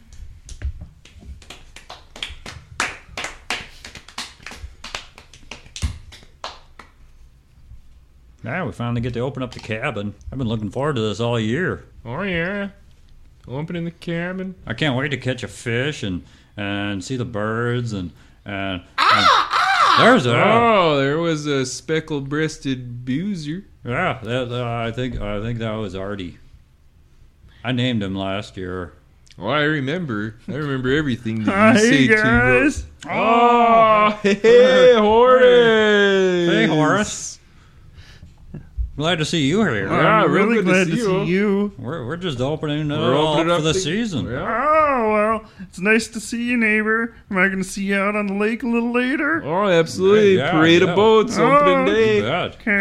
Now we finally get to open up the cabin. I've been looking forward to this all year. Oh yeah. Opening the cabin. I can't wait to catch a fish and and see the birds and and, Ah, and there's a Oh, there was a speckled-breasted boozer. yeah. That, uh, I think I think that was Artie. I named him last year. Oh, I remember. I remember everything that Hi, you say guys. to Oh, hey, Horace. Hey, Horace. Glad to see you here. Yeah, I'm real really good to glad to see see you. you. We're we're just opening it We're all opening up for the the- season. Yeah. Oh, well, it's nice to see you, neighbor. Am I going to see you out on the lake a little later? Oh, absolutely. Yeah, Parade yeah. of boats, Oh, opening You day. bet. Okay.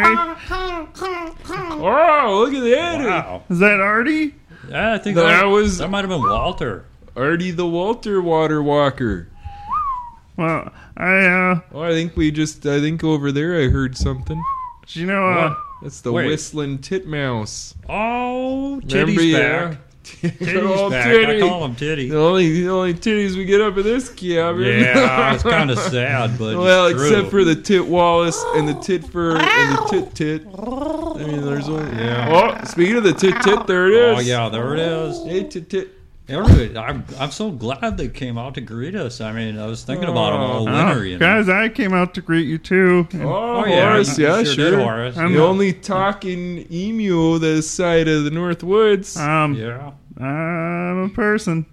Oh, look at that. Wow. Is that Artie? Yeah, I think That that, was- that might have been Walter. Artie the Walter Water Walker. Well, I, uh, Oh, I think we just, I think over there I heard something. you know, uh, That's the Wait. whistling titmouse. Oh, Remember, Titty's yeah. back. Good Titty's old back. Titty. I call him Titty. The only, the only titties we get up in this cabin. Yeah, it's kind of sad, but Well, it's true. except for the tit Wallace and the tit fur and the tit tit. I mean, there's only. Yeah. Oh, speaking of the tit tit, there it is. Oh yeah, there it is. Hey, tit tit. Everybody, I'm I'm so glad they came out to greet us. I mean, I was thinking about them all winter. oh, You know? guys, I came out to greet you too. And Oh, Oh, yeah, Horace, you yeah, sure sure. did, Horace. I'm The not- only talking emu this side of the North Woods. Um, Yeah. I'm a person.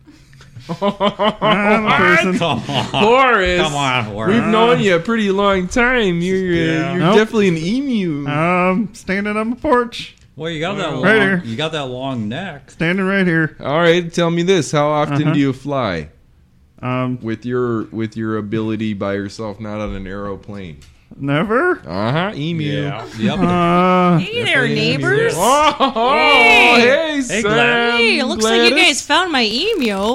I'm a person. Come on, Horace, come on, Horace. we've known you a pretty long time. You're, uh, Yeah. you're Nope. definitely an emu. Um, standing on the porch, Well, you got that long. Right here. You got that long neck. standing right here. All right, tell me this: how often Uh-huh. do you fly Um, with your with your ability by yourself, not on an aeroplane? never. Uh huh, emu. Yeah. Yep. Uh, Hey there, neighbors. Oh, oh, Hey. hey, Hey, Sam Glad- Hey, it looks like you Gladys. guys found my emu.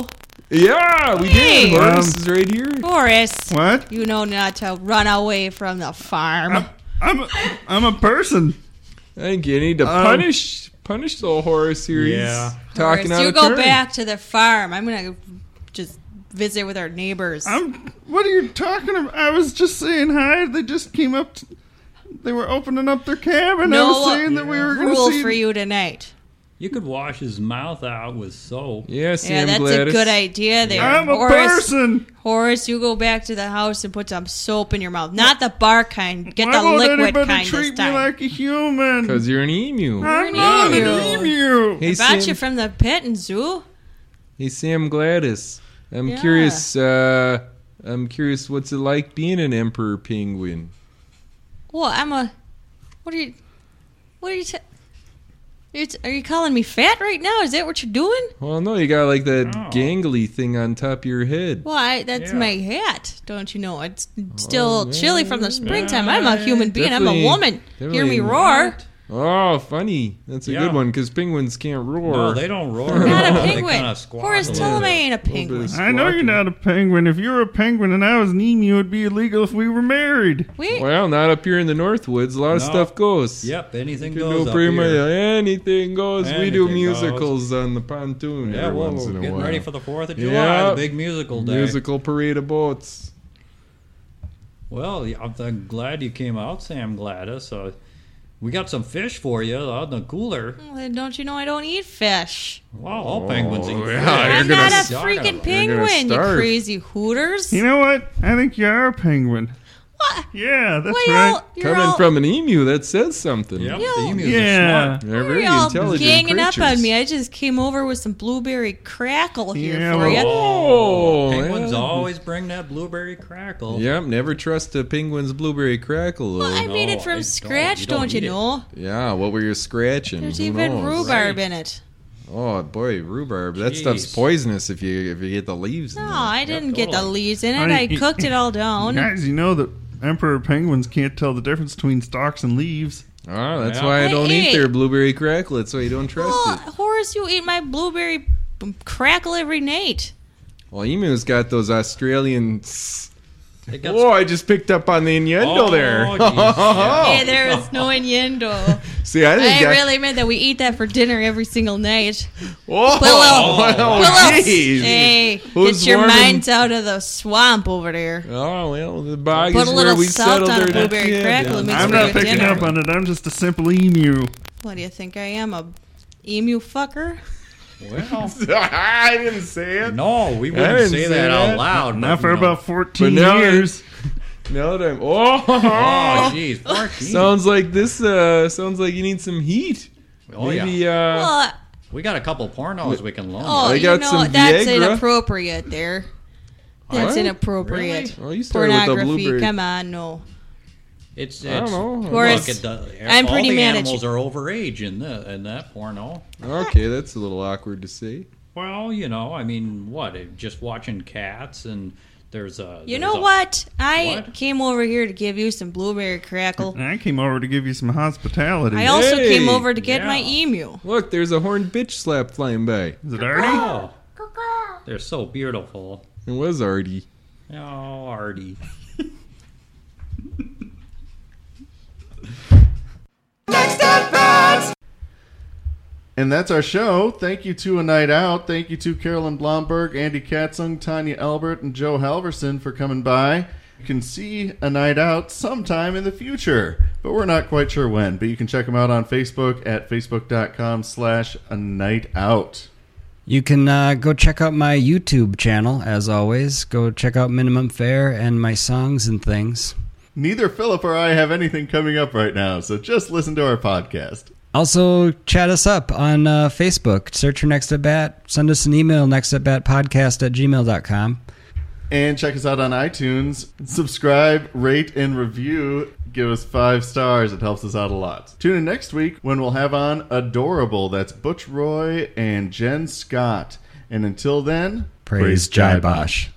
Yeah, we Hey. did. Horace Um, is right here. Horace, what? you know not to run away from the farm. I'm a, I'm a person. I think you need to Um, punish punish the Horace here. Yeah. He's talking Horace, out you of go turn. back to the farm. I'm gonna just visit with our neighbors. I'm. What are you talking about? I was just saying hi. They just came up. To, they were opening up their cabin. I No was saying that we were going to Rule see. for you tonight. You could wash his mouth out with soap. Yeah, Yeah, Sam that's Gladys. a good idea there. I'm a Horace, person. Horace, you go back to the house and put some soap in your mouth. Not the bar kind. Get Why the won't liquid anybody kind treat this me time. like a human? Because you're an emu. I'm an not emu. an emu. Hey, I Sam, bought you from the pet and zoo. hey, Sam Gladys. I'm Yeah. curious. Uh, I'm curious. What's it like being an emperor penguin? Well, I'm a. What are you? What are you? T- it's, are you calling me fat right now? Is that what you're doing? Well, no, you got like that Oh. gangly thing on top of your head. Well, I, that's Yeah. my hat. Don't you know? It's still Oh, chilly from the springtime. I'm a human being. I'm a Definitely- woman. Hear definitely me roar. Oh, funny. That's a Yeah. good one because penguins can't roar. No, they don't roar. Not a They penguin. kinda squawk Horace, a tell little him I bit. ain't a Little bit penguin. of I know you're squawking. not a penguin. If you were a penguin and I was an emu, it'd be illegal if we were married. Wait, Well, not up here in the North Woods. A lot of No. stuff goes. Yep, anything You can goes do up pretty much here. anything goes. we do Anything musicals on the pontoon Yeah, every well, once we're in a getting while. ready for the Fourth of July, Yeah. the big musical day. Musical parade of boats. Well, yeah, I'm I'm glad you came out, Sam Gladys. Uh, We got some fish for you on the cooler. Well, then don't you know I don't eat fish? Wow, all penguins eat yeah, fish. you're I'm gonna not a s- freaking You're gonna penguin, you starve. crazy hooters. You know what? I think you are a penguin. What? Yeah, that's What right. y'all, you're Coming all, from an emu, that says something. Yep, Yo. the emus Yeah. are smart. They're why very are y'all intelligent ganging up creatures. on me? I just came over with some blueberry crackle here Yeah, for well- you. Oh, Penguins yeah. always bring that blueberry crackle. Yep, never trust a penguin's blueberry crackle. Well, I though. made No, it from I don't. scratch, You don't, don't you eat it. know? Yeah, what were you scratching? There's Who even knows? rhubarb Right. in it. Oh boy, rhubarb. That stuff's Jeez. poisonous if you if you get the leaves. in No, there. I didn't get the totally. leaves in it. I- I cooked it all down. Guys, you know that emperor penguins can't tell the difference between stalks and leaves. Oh, that's Yeah. why I Hey, don't hey. eat their blueberry crackle. That's why you don't trust Oh, it. Horace, you eat my blueberry b- crackle every night. Well, emu's got those Australian. They got Oh, I just picked up on the innuendo Oh, there. geez, yeah. Hey, there was no innuendo. See, I I think that. really meant that we eat that for dinner every single night. Whoa! Willow, Oh, Willow, jeez. hey, Who's get your warming- minds out of the swamp over there. Oh well, the bog Put is a where little we salt settled on a our blueberry yeah, crackle. yeah. It makes I'm for not good picking dinner. up on it. I'm just a simple emu. What do you think I am, a emu fucker? Well, I didn't say it. no, we I wouldn't didn't say say that that. out loud. Not but, for you know. about fourteen But now years. Now that I'm oh, Oh, jeez, fourteen. sounds like this. Uh, sounds like you need some heat. Oh, Maybe. yeah. Uh, Well, We got a couple pornos we can loan. oh, I you got know, some that's Viagra. inappropriate there. That's What? inappropriate. Oh, you started with the Pornography, blueberry. come on, no. It's, it's I don't know. Horace, look, it does, I'm all pretty the mad at animals you. are overage in the in that porno. Okay, that's a little awkward to say. Well, you know, I mean, what? Just watching cats and there's a. You there's know a- what? I What? came over here to give you some blueberry crackle. And I came over to give you some hospitality. I also Hey, came over to get my yeah. emu. Look, there's a horned bitch slap flying by. Is it Artie? Oh, they're so beautiful. It was Artie. Oh, Artie. And that's our show. Thank you to A Night Out. Thank you to Carolyn Blomberg, Andy Katzung, Tanya Elbert, and Joe Halverson for coming by. You can see A Night Out sometime in the future, but we're not quite sure when. But you can check them out on Facebook at facebook.com slash A Night Out. You can uh, go check out my YouTube channel, as always. Go check out Minimum Fare and my songs and things. Neither Philip or I have anything coming up right now, so just listen to our podcast. Also, chat us up on uh, Facebook. Search for Next at Bat. Send us an email, nextatbatpodcast at gmail dot com. And check us out on iTunes. Subscribe, rate, and review. Give us five stars. It helps us out a lot. Tune in next week when we'll have on Adorable. That's Butch Roy and Jen Scott. And until then, Praise Jai Bosch.